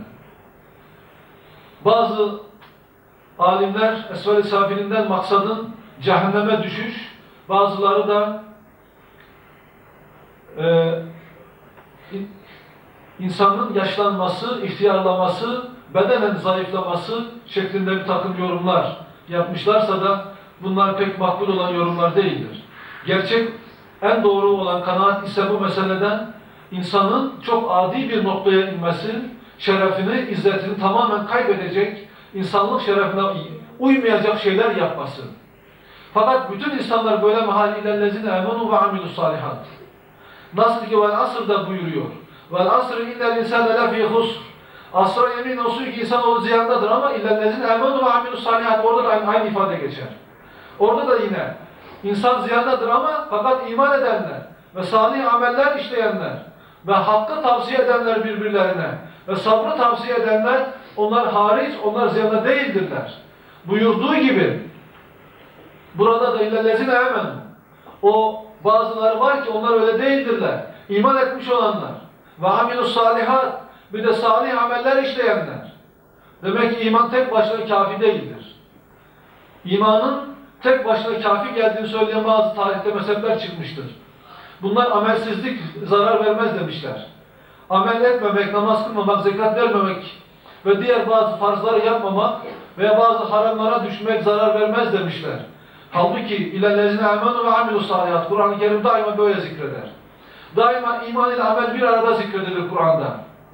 Bazı alimler esfel-i safilinden maksadın cehenneme düşüş, bazıları da insanın yaşlanması, ihtiyarlaması, bedenen zayıflaması şeklinde bir takım yorumlar yapmışlarsa da bunlar pek makbul olan yorumlar değildir. Gerçek, en doğru olan kanaat ise bu meseleden insanın çok adi bir noktaya inmesi, şerefini, izzetini tamamen kaybedecek, insanlık şerefine uymayacak şeyler yapması. Fakat bütün insanlar böyle mahallellezine emenu ve amilus salihat. Nasıl ki vel asr'da buyuruyor. Vel asr innel insane lefî husr. Asra yemin olsun ki insanoğlu ziyandadır ama illellezine emenu ve amilus salihat. Orada da aynı ifade geçer. Orada da yine insan ziyandadır ama fakat iman edenler ve salih ameller işleyenler ve hakkı tavsiye edenler birbirlerine ve sabrı tavsiye edenler, onlar hariç, onlar ziyanda değildirler. Buyurduğu gibi burada da illellezine emenu. O bazıları var ki onlar öyle değildirler. İman etmiş olanlar. Ve amilus salihat. Bir de salih ameller işleyenler. Demek ki iman tek başına kafi değildir. İmanın tek başına kafi geldiğini söyleyen bazı tarihte mezhepler çıkmıştır. Bunlar amelsizlik zarar vermez demişler. Amel etmemek, namaz kılmamak, zekat vermemek ve diğer bazı farzları yapmamak veya bazı haramlara düşmek zarar vermez demişler. Halbuki illellezine amenu ve amilus salihat. Kur'an-ı Kerim daima böyle zikreder. Daima iman ile amel bir arada zikredilir Kur'an'da.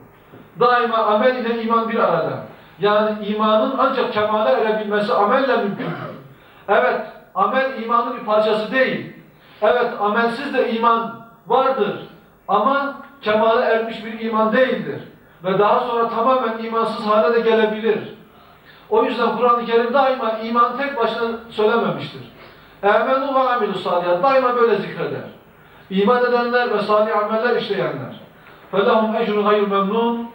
Daima amel ile iman bir arada. Yani imanın ancak kemale erebilmesi amelle mümkündür. Evet, amel imanın bir parçası değil. Evet, amelsiz de iman vardır. Ama kemale ermiş bir iman değildir. Ve daha sonra tamamen imansız hale de gelebilir. O yüzden Kur'an-ı Kerim daima iman tek başına söylememiştir. Emenu ve amilus salihat. Daima böyle zikreder. İman edenler ve salih ameller işleyenler. فَلَهُمْ اَجْرُ غَيْرُ مَمْنُونَ.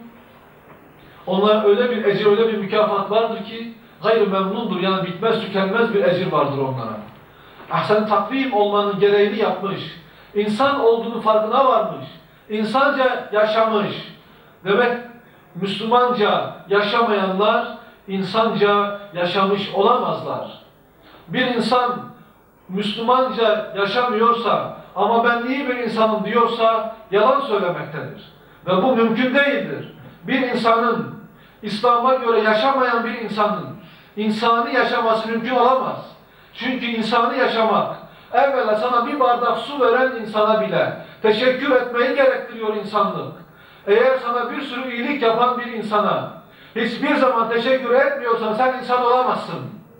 Onlar öyle bir ecir, öyle bir mükafat vardır ki gayr memnundur. Yani bitmez, tükenmez bir ecir vardır onlara. Ahsen takvim olmanın gereğini yapmış. İnsan olduğunun farkına varmış. İnsanca yaşamış. Demek Müslümanca yaşamayanlar insanca yaşamış olamazlar. Bir insan Müslümanca yaşamıyorsa ama ben iyi bir insanım diyorsa yalan söylemektedir. Ve bu mümkün değildir. Bir insanın İslam'a göre yaşamayan bir insanın insani yaşaması mümkün olamaz. Çünkü insani yaşamak evvela sana bir bardak su veren insana bile teşekkür etmeyi gerektiriyor insanlık. Eğer sana bir sürü iyilik yapan bir insana hiçbir zaman teşekkür etmiyorsan sen insan olamazsın.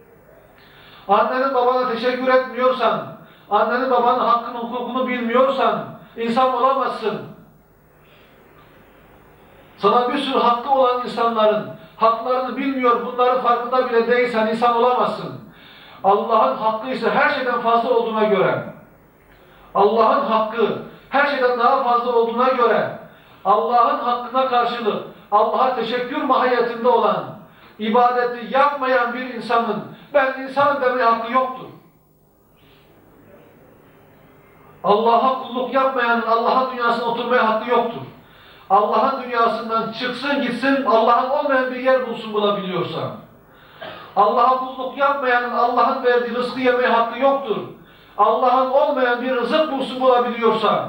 Annenin babana teşekkür etmiyorsan, annenin babanın hakkını, hukukunu bilmiyorsan insan olamazsın. Sana bir sürü hakkı olan insanların haklarını bilmiyor, bunların farkında bile değilsen insan olamazsın. Allah'ın hakkı ise her şeyden fazla olduğuna göre, Allah'ın hakkı her şeyden daha fazla olduğuna göre, Allah'ın hakkına karşılık, Allah'a teşekkür mahiyetinde olan, ibadeti yapmayan bir insanın ben insanım demeye hakkı yoktur. Allah'a kulluk yapmayanın Allah'ın dünyasına oturmaya hakkı yoktur. Allah'ın dünyasından çıksın gitsin, Allah'ın olmayan bir yer bulsun bulabiliyorsa. Allah'a kulluk yapmayanın Allah'ın verdiği rızkı yemeye hakkı yoktur. Allah'ın olmayan bir rızık bulsun bulabiliyorsa.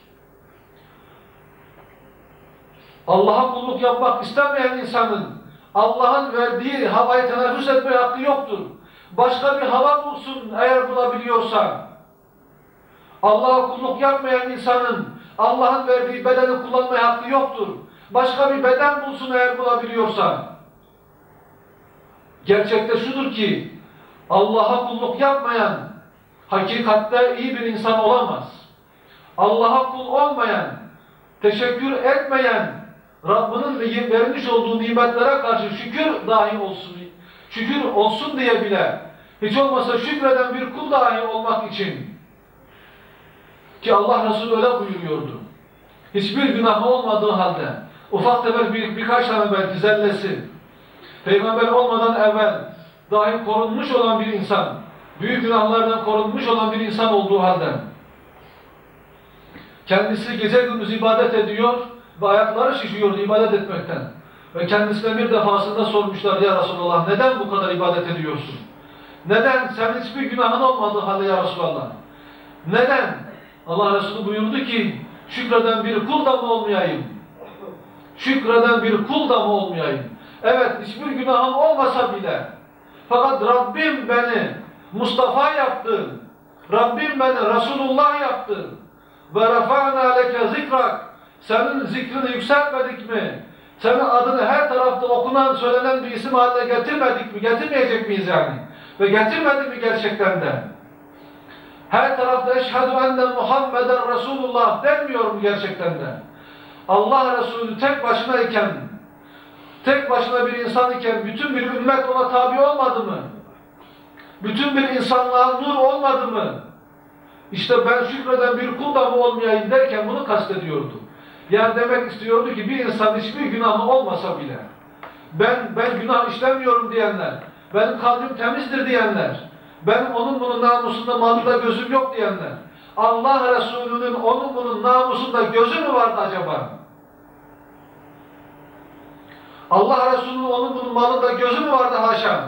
Allah'a kulluk yapmak istemeyen insanın Allah'ın verdiği havayı teneffüs etmeye hakkı yoktur. Başka bir hava bulsun eğer bulabiliyorsa. Allah'a kulluk yapmayan insanın Allah'ın verdiği bedeni kullanmaya hakkı yoktur. Başka bir beden bulsun eğer bulabiliyorsa. Gerçekte şudur ki Allah'a kulluk yapmayan hakikatte iyi bir insan olamaz. Allah'a kul olmayan, teşekkür etmeyen, Rabbinin vermiş olduğu nimetlere karşı şükür dahi olsun, şükür olsun diye bile, hiç olmasa şükreden bir kul dahi olmak için, ki Allah Resulü öyle buyuruyordu. Hiçbir günahı olmadığı halde, ufak tefek birkaç tane belki zellesi, Peygamber olmadan evvel dahi korunmuş olan bir insan, büyük günahlardan korunmuş olan bir insan olduğu halde, kendisi gece gündüz ibadet ediyor ve ayakları şişiyordu ibadet etmekten. Ve kendisine bir defasında sormuşlar, ya Resulallah neden bu kadar ibadet ediyorsun? Neden? Senin hiçbir günahın olmadığı halde ya Resulallah. Neden? Allah Resulü buyurdu ki, şükreden bir kul da mı olmayayım? Şükreden bir kul da mı olmayayım? Evet, hiçbir günahım olmasa bile, fakat Rabbim beni Mustafa yaptı. Rabbim beni Resulullah yaptı. Ve rafa'na leke zikrak. Senin zikrini yükseltmedik mi? Senin adını her tarafta okunan, söylenen bir isim haline getirmedik mi? Getirmeyecek miyiz yani? Ve getirmedi mi gerçekten de? Her tarafta eşhedü enne Muhammeden Resulullah denmiyor mu gerçekten de? Allah Resulü tek başınayken, tek başına bir insan iken bütün bir ümmet ona tabi olmadı mı? Bütün bir insanlığa nur olmadı mı? İşte ben şükreden bir kul da mı olmayayım derken bunu kastediyordu. Yani demek istiyordu ki bir insan hiçbir günahı olmasa bile, ben günah işlemiyorum diyenler, benim kalbim temizdir diyenler, benim onun bunun namusunda, malında gözüm yok diyenler, Allah Resulü'nün onun bunun namusunda gözü mü vardı acaba? Allah Resulü'nün onun bunun malında gözü mü vardı haşa?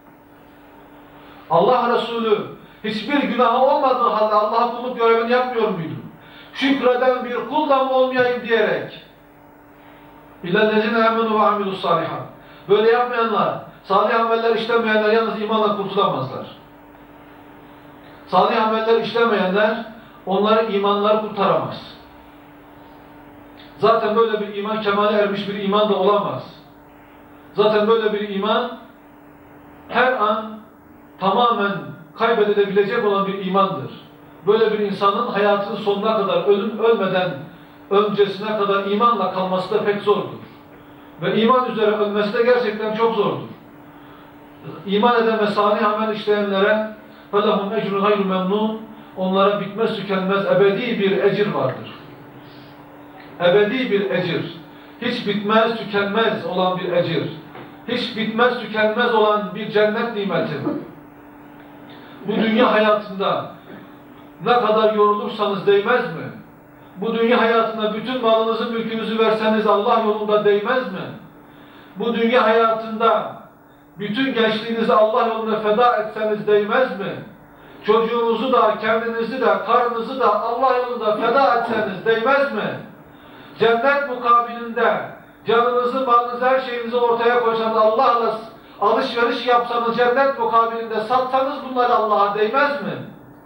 Allah Resulü hiçbir günahı olmadığı halde Allah'a kulluk görevini yapmıyor muydu? Şükreden bir kul da mı olmayayım diyerek. İllellezine emenu ve amilussalihat. Böyle yapmayanlar, salih ameller işlemeyenler yalnız imanla kurtulamazlar. Salih ameller işlemeyenler, onları imanlar kurtaramaz. Zaten böyle bir iman kemale ermiş bir iman da olamaz. Zaten böyle bir iman her an tamamen kaybedilebilecek olan bir imandır. Böyle bir insanın hayatının sonuna kadar, ölmeden öncesine kadar imanla kalması da pek zordur. Ve iman üzere ölmesi de gerçekten çok zordur. İman eden ve salih amel işleyenlere فَلَهُمْ اَجْرُ غَيْرُ مَمْنُونَ onlara bitmez tükenmez ebedi bir ecir vardır. Ebedi bir ecir. Hiç bitmez tükenmez olan bir ecir. Hiç bitmez tükenmez olan bir cennet nimeti. Bu dünya hayatında ne kadar yorulursanız değmez mi? Bu dünya hayatında bütün malınızı, mülkünüzü verseniz Allah yolunda değmez mi? Bu dünya hayatında bütün gençliğinizi Allah yolunda feda etseniz değmez mi? Çocuğunuzu da, kendinizi de, karınızı da Allah yolunda feda etseniz değmez mi? Cennet mukabilinde canınızı, malınızı, her şeyinizi ortaya koysanız, Allah'la alışveriş yapsanız, cennet mukabilinde satsanız bunları Allah'a değmez mi?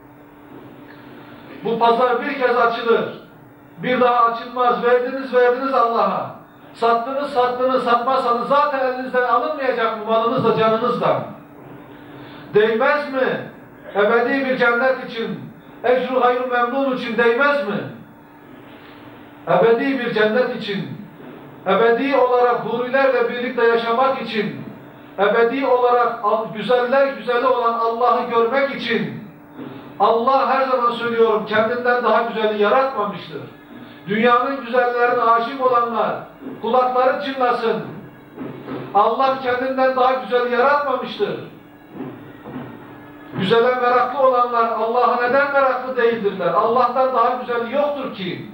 Bu pazar bir kez açılır. Bir daha açılmaz. Verdiniz Allah'a. Sattınız, satmazsanız zaten elinizden alınmayacak mı malınız da canınız da? Değmez mi? Ebedi bir cennet için, ecru hayru memnun için değmez mi? Ebedi bir cennet için, ebedi olarak hurilerle birlikte yaşamak için, ebedi olarak güzeller güzeli olan Allah'ı görmek için, Allah her zaman söylüyorum kendinden daha güzeli yaratmamıştır. Dünyanın güzellerine aşık olanlar kulakları çınlasın. Allah kendinden daha güzeli yaratmamıştır. Güzele meraklı olanlar Allah'a neden meraklı değildirler? Allah'tan daha güzeli yoktur ki.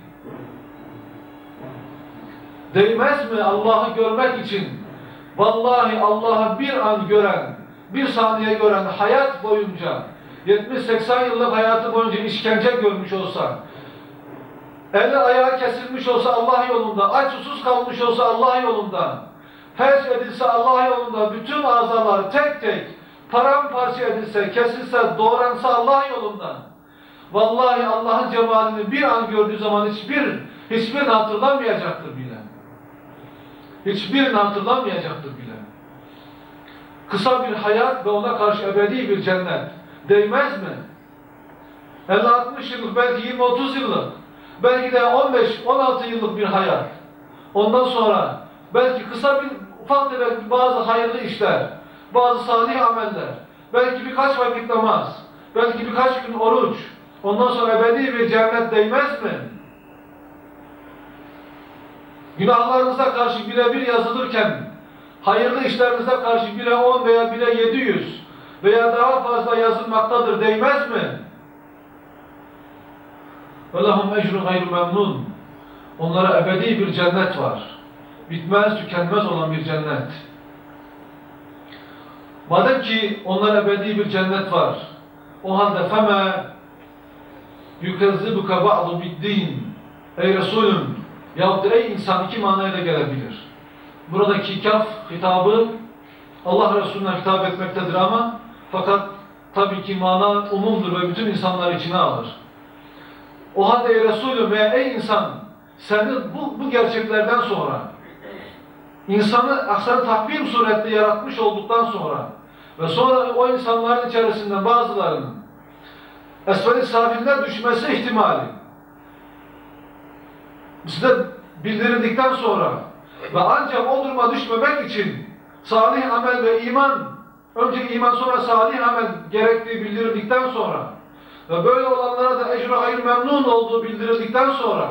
Değmez mi Allah'ı görmek için? Vallahi Allah'ı bir an gören, bir saniye gören hayat boyunca 70-80 yıllık hayatı boyunca işkence görmüş olsa, eli ayağı kesilmiş olsa Allah yolunda, aç susuz kalmış olsa Allah yolunda, felç edilse Allah yolunda, bütün azaları tek tek paramparça edilse, kesilse, doğransa Allah yolunda, vallahi Allah'ın cemalini bir an gördüğü zaman hiçbirini hatırlamayacaktır bile. Hiçbirini hatırlamayacaktır bile. Kısa bir hayat ve ona karşı ebedi bir cennet. Değmez mi? 50-60 yıllık, belki 20-30 yıllık, belki de 15-16 yıllık bir hayat. Ondan sonra belki kısa bir ufak tefek bazı hayırlı işler, bazı salih ameller, belki birkaç vakit namaz, belki birkaç gün oruç, ondan sonra ebedi bir cennet değmez mi? Günahlarınıza karşı birebir yazılırken, hayırlı işlerinize karşı 1'e 10 veya 1'e 700 veya daha fazla yazılmaktadır, değmez mi? وَلَهُمْ اَجْرُ غَيْرُ مَمْنُونَ. Onlara ebedi bir cennet var. Bitmez, tükenmez olan bir cennet. Madem ki onlara ebedi bir cennet var, o halde فَمَا يُكَذِّبُكَ بَعْضُ بِالدِّينِ. Ey Resulüm, yahut da ey insan, iki manaya da gelebilir. Buradaki kaf hitabı Allah Resulü'ne hitap etmektedir ama fakat tabii ki mana umumdur ve bütün insanlar içine alır. O halde ey Resulüm ve ey insan, seni bu gerçeklerden sonra, insanı aksanı takvim suretli yaratmış olduktan sonra ve sonra o insanların içerisinde bazılarının esfel-i safiliğine düşmesi ihtimali size bildirildikten sonra ve ancak o duruma düşmemek için salih amel ve iman, önce iman sonra salih amel gerektiği bildirildikten sonra ve böyle olanlara da ecr-i hayır memnun olduğu bildirildikten sonra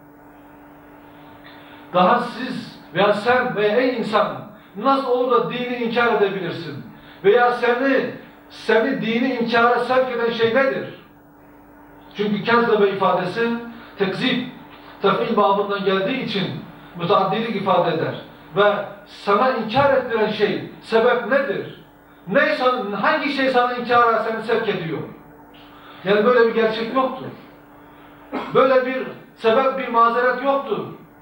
daha siz veya sen veya ey insan nasıl olur da dini inkar edebilirsin? Veya seni dini inkara sevk eden şey nedir? Çünkü kezzebe ifadesi tekzip, tef'il babından geldiği için müteaddilik ifade eder. Ve sana inkar ettiren şey, sebep nedir? Hangi şey sana inkara seni sevk ediyor? Yani böyle bir gerçek yoktur. Böyle bir sebep, bir mazeret yoktur.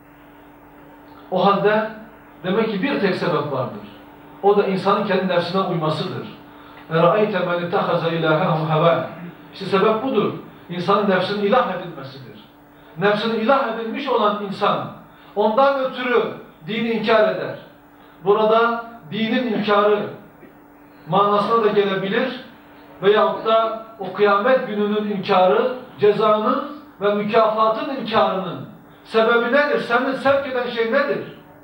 O halde demek ki bir tek sebep vardır. O da insanın kendi nefsine uymasıdır. اَرَأَيْتَ مَنِ اتَّخَذَ اِلَٰهَهُ هَوَى. İşte sebep budur. İnsanın nefsinin ilah edilmesidir. Nefsinin ilah edilmiş olan insan ondan ötürü dini inkar eder. Burada dinin inkarı manasına da gelebilir veyahut da o kıyamet gününün inkarı, cezanın ve mükafatın inkarının sebebi nedir? Seni sevk eden şey nedir?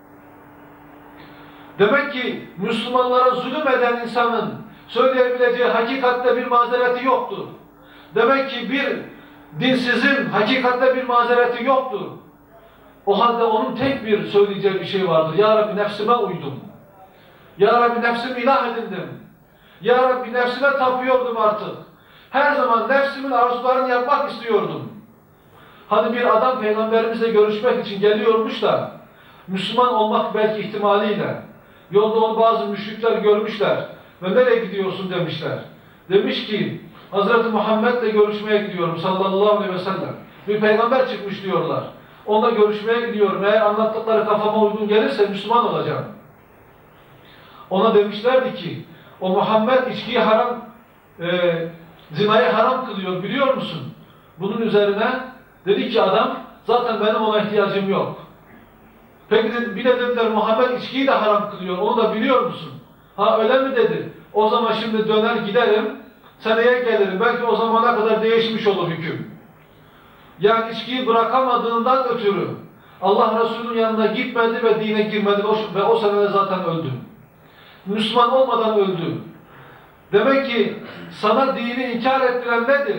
Demek ki Müslümanlara zulüm eden insanın söyleyebileceği hakikatte bir mazereti yoktur. Demek ki bir dinsizin hakikatte bir mazereti yoktur. O halde onun tek bir söyleyeceği bir şey vardır. Ya Rabbi nefsime uydum. Ya Rabbi nefsimi ilah edindim. Ya Rabbi nefsime tapıyordum artık. Her zaman nefsimin arzularını yapmak istiyordum. Hani bir adam Peygamberimizle görüşmek için geliyormuş da Müslüman olmak belki ihtimaliyle yolda onu bazı müşrikler görmüşler ve nereye gidiyorsun demişler. Demiş ki Hazreti Muhammed'le görüşmeye gidiyorum sallallahu aleyhi ve sellem. Bir peygamber çıkmış diyorlar. Onunla görüşmeye gidiyorum. Eğer anlattıkları kafama uygun gelirse Müslüman olacağım. Ona demişlerdi ki o Muhammed içkiyi haram, zinayı haram kılıyor biliyor musun? Bunun üzerine dedi ki adam zaten benim ona ihtiyacım yok. Peki bir de dediler Muhammed içkiyi de haram kılıyor. Onu da biliyor musun? Ha öyle mi dedi? O zaman şimdi döner giderim. Seneye gelirim. Belki o zamana kadar değişmiş olur hüküm. Yani içkiyi bırakamadığından ötürü Allah Resulü'nün yanına gitmedi ve dine girmedi ve o senede zaten öldü. Müslüman olmadan öldü. Demek ki sana dini inkar ettiren nedir?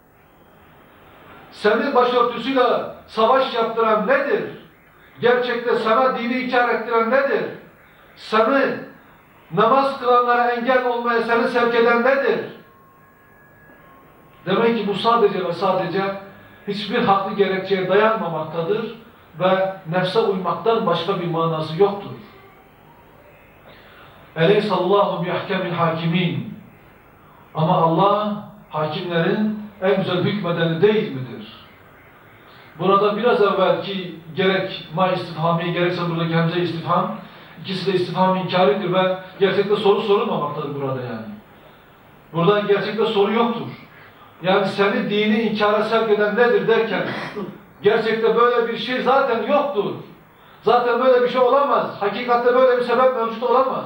Seni başörtüsüyle savaş yaptıran nedir? Gerçekte sana dini inkar ettiren nedir? Seni namaz kılanlara engel olmaya seni sevk eden nedir? Demek ki bu sadece ve sadece hiçbir haklı gerekçeye dayanmamaktadır ve nefse uymaktan başka bir manası yoktur. Eleysallahu biahkemil hakimin. Ama Allah hakimlerin en güzel hükmedeni değil midir? Burada biraz evvelki gerek ma istifhami gerekse buradaki hemze istifham ikisi de istifham inkaridir ve gerçekte soru sorulmamaktadır burada yani. Burada gerçekte soru yoktur. Yani seni dini inkara sevk eden nedir derken gerçekte böyle bir şey zaten yoktur. Zaten böyle bir şey olamaz. Hakikatte böyle bir sebep mevcut olamaz.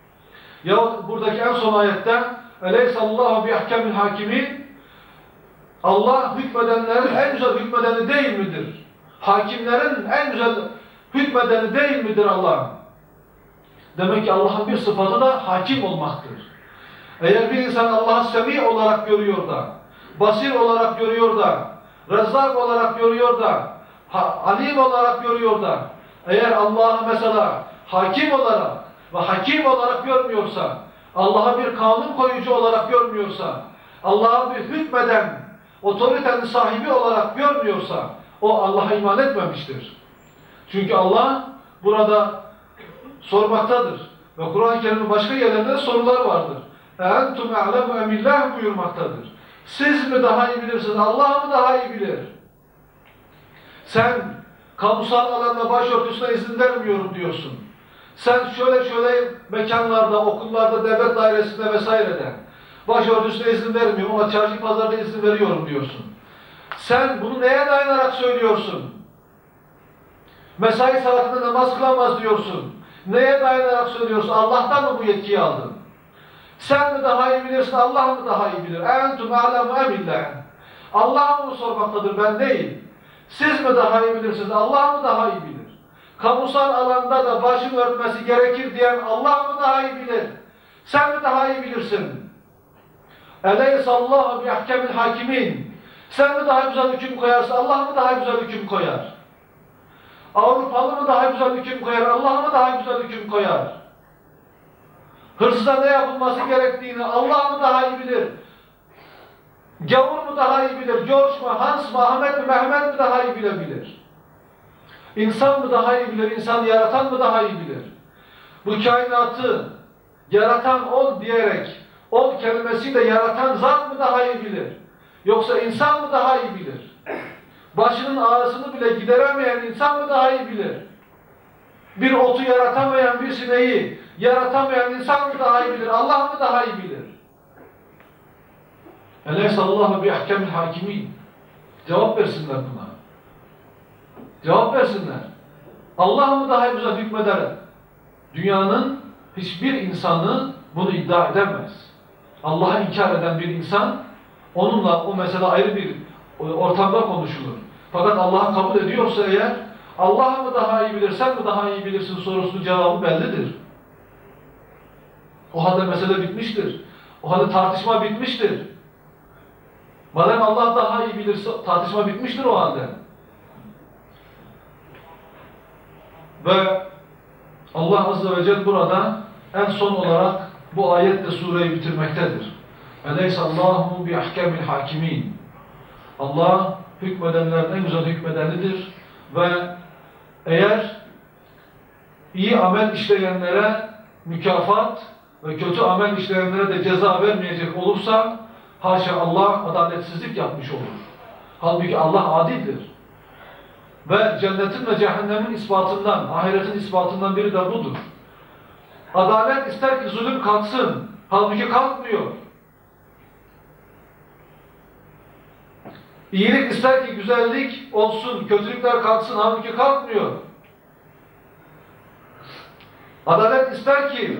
Ya buradaki en son ayette Eleysallahu biahkemil hakimin Allah hükmedenlerin en güzel hükmedeni değil midir? Hakimlerin en güzel hükmedeni değil midir Allah? Demek ki Allah'ın bir sıfatı da hakim olmaktır. Eğer bir insan Allah'ı semi olarak görüyor da, basir olarak görüyor da, rezzak olarak görüyor da, alim olarak görüyor da, eğer Allah'ı mesela hakim olarak ve hakim olarak görmüyorsa, Allah'a bir kanun koyucu olarak görmüyorsa, Allah'a bir hükmeden, otoritenin sahibi olarak görmüyorsa, o Allah'a iman etmemiştir. Çünkü Allah burada sormaktadır. Ve Kur'an-ı Kerim'in başka yerlerinde sorular vardır. اَاَنْتُمْ اَعْلَمُ اَمِلَّهِ buyurmaktadır. Siz mi daha iyi bilirsiniz, Allah mı daha iyi bilir? Sen kamusal alanda başörtüsüne izin vermiyorum diyorsun. Sen şöyle mekanlarda, okullarda, devlet dairesinde vesairede başörtüsüne izin vermiyorum ama çarşı pazarda izin veriyorum diyorsun. Sen bunu neye dayanarak söylüyorsun? Mesai saatinde namaz kılamaz diyorsun. Neye dayanarak söylüyorsun? Allah'tan mı bu yetkiyi aldın? Sen mi daha iyi bilirsin, Allah mı daha iyi bilir? Entum a'lemu emillah. Allah mı sormaktadır, ben değil. Siz mi daha iyi bilirsiniz, Allah mı daha iyi bilir? Kamusal alanda da başın örtmesi gerekir diyen Allah mı daha iyi bilir? Sen mi daha iyi bilirsin? Eleysallahu bi'ahkemil hakimin. Sen mi daha güzel hüküm koyarsın, Allah mı daha güzel hüküm koyar? Avrupalı mı daha güzel hüküm koyar, Allah mı daha güzel hüküm koyar? Hırsıza ne yapılması gerektiğini Allah mı daha iyi bilir? Gavur mu daha iyi bilir? George mu, Hans mı, Ahmet mi, Mehmet mi daha iyi bilebilir? İnsan mı daha iyi bilir? İnsan yaratan mı daha iyi bilir? Bu kainatı yaratan ol diyerek ol kelimesiyle yaratan zat mı daha iyi bilir? Yoksa insan mı daha iyi bilir? Başının ağrısını bile gideremeyen insan mı daha iyi bilir? Bir otu yaratamayan, bir sineği yaratamayan insan mı daha iyi bilir? Allah mı daha iyi bilir? Eleysallahu bi'ahkemil hakimin. Cevap versinler buna. Cevap versinler. Allah mı daha güzel hükmeder? Dünyanın hiçbir insanı bunu iddia edemez. Allah'ı inkar eden bir insan, onunla o mesele ayrı bir ortamda konuşulur. Fakat Allah'ı kabul ediyorsa eğer, Allah mı daha iyi bilir, sen mi daha iyi bilirsin sorusunun cevabı bellidir. O halde mesele bitmiştir. O halde tartışma bitmiştir. Madem Allah daha iyi bilirse tartışma bitmiştir o halde. Ve Allah Azze ve Celle burada en son olarak bu ayetle sureyi bitirmektedir. Eleysallahu bi'ahkemil hakimin. Allah hükmedenlerin en güzel hükmedenidir ve eğer iyi amel işleyenlere mükafat ve kötü amel işleyenlere de ceza vermeyecek olursa haşa Allah adaletsizlik yapmış olur. Halbuki Allah adildir. Ve cennetin ve cehennemin ispatından, ahiretin ispatından biri de budur. Adalet ister ki zulüm kalksın. Halbuki kalkmıyor. İyilik ister ki güzellik olsun, kötülükler kalksın. Halbuki kalkmıyor. Adalet ister ki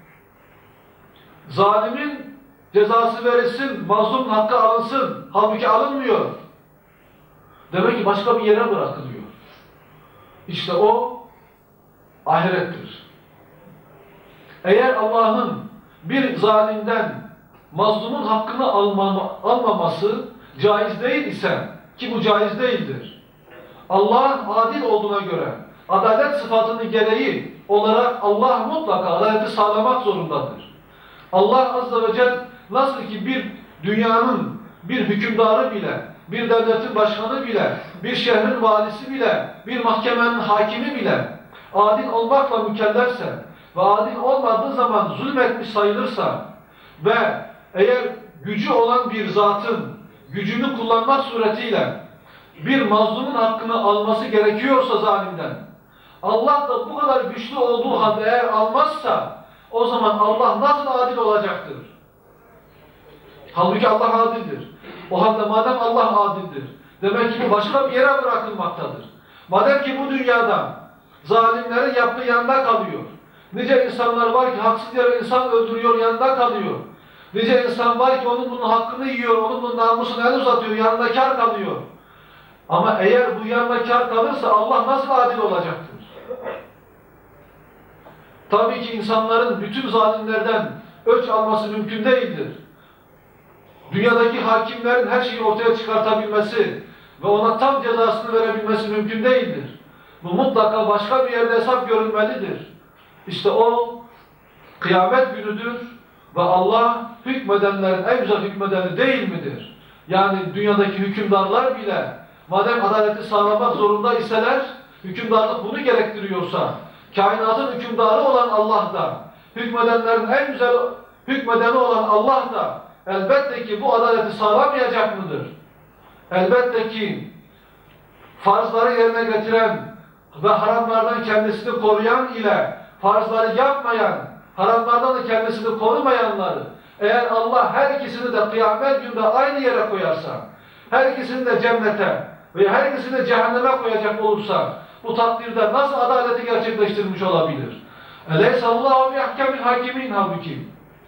zalimin cezası verilsin, mazlumun hakkı alınsın. Halbuki alınmıyor. Demek ki başka bir yere bırakılıyor. İşte o ahirettir. Eğer Allah'ın bir zalimden mazlumun hakkını almaması caiz değil ise, ki bu caiz değildir. Allah adil olduğuna göre adalet sıfatını gereği olarak Allah mutlaka adaleti sağlamak zorundadır. Allah Azze ve Celle nasıl ki bir dünyanın bir hükümdarı bile, bir devletin başkanı bile, bir şehrin valisi bile, bir mahkemenin hakimi bile adil olmakla mükellefse ve adil olmadığı zaman zulmetmiş sayılırsa ve eğer gücü olan bir zatın gücünü kullanmak suretiyle bir mazlumun hakkını alması gerekiyorsa zalimden, Allah da bu kadar güçlü olduğu halde eğer almazsa o zaman Allah nasıl adil olacaktır? Halbuki Allah adildir. O halde madem Allah adildir, demek ki bu başka bir yere bırakılmaktadır. Madem ki bu dünyada zalimlerin yaptığı yanında kalıyor. Nice insanlar var ki haksız yere insan öldürüyor, yanında kalıyor. Nice insan var ki onun bunun hakkını yiyor, onun bunun namusunu el uzatıyor, yanına kar kalıyor. Ama eğer bu yanına kar kalırsa Allah nasıl adil olacaktır? Tabii ki insanların bütün zalimlerden ölç alması mümkün değildir. Dünyadaki hakimlerin her şeyi ortaya çıkartabilmesi ve ona tam cezasını verebilmesi mümkün değildir. Bu mutlaka başka bir yerde hesap görülmelidir. İşte o kıyamet günüdür ve Allah hükmedenlerin en güzel hükmedeni değil midir? Yani dünyadaki hükümdarlar bile madem adaleti sağlamak zorunda iseler, hükümdarlık bunu gerektiriyorsa, kainatın hükümdarı olan Allah da, hükmedenlerin en güzel hükmedeni olan Allah da elbette ki bu adaleti sağlamayacak mıdır? Elbette ki farzları yerine getiren ve haramlardan kendisini koruyan ile farzları yapmayan, haramlardan da kendisini korumayanları, eğer Allah her ikisini de kıyamet günde aynı yere koyarsa, her ikisini de cennete ve her ikisini de cehenneme koyacak olursa, bu takdirde nasıl adaleti gerçekleştirmiş olabilir? Eleyse Allahu bi ahkemil hakimin halbuki.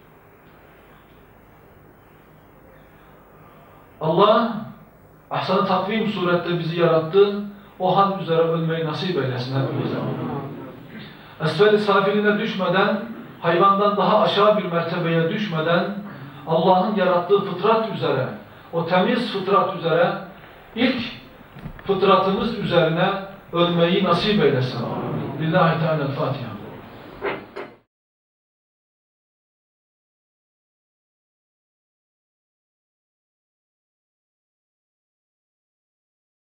Allah Ahsan-ı Takvim surette bizi yarattı. O hal üzere ölmeyi nasip eylesin hepimize. Esfel-i safiline düşmeden, hayvandan daha aşağı bir mertebeye düşmeden, Allah'ın yarattığı fıtrat üzere, o temiz fıtrat üzere, ilk fıtratımız üzerine ölmeyi nasip eylesin. Lillahi Teala'l-Fatiha.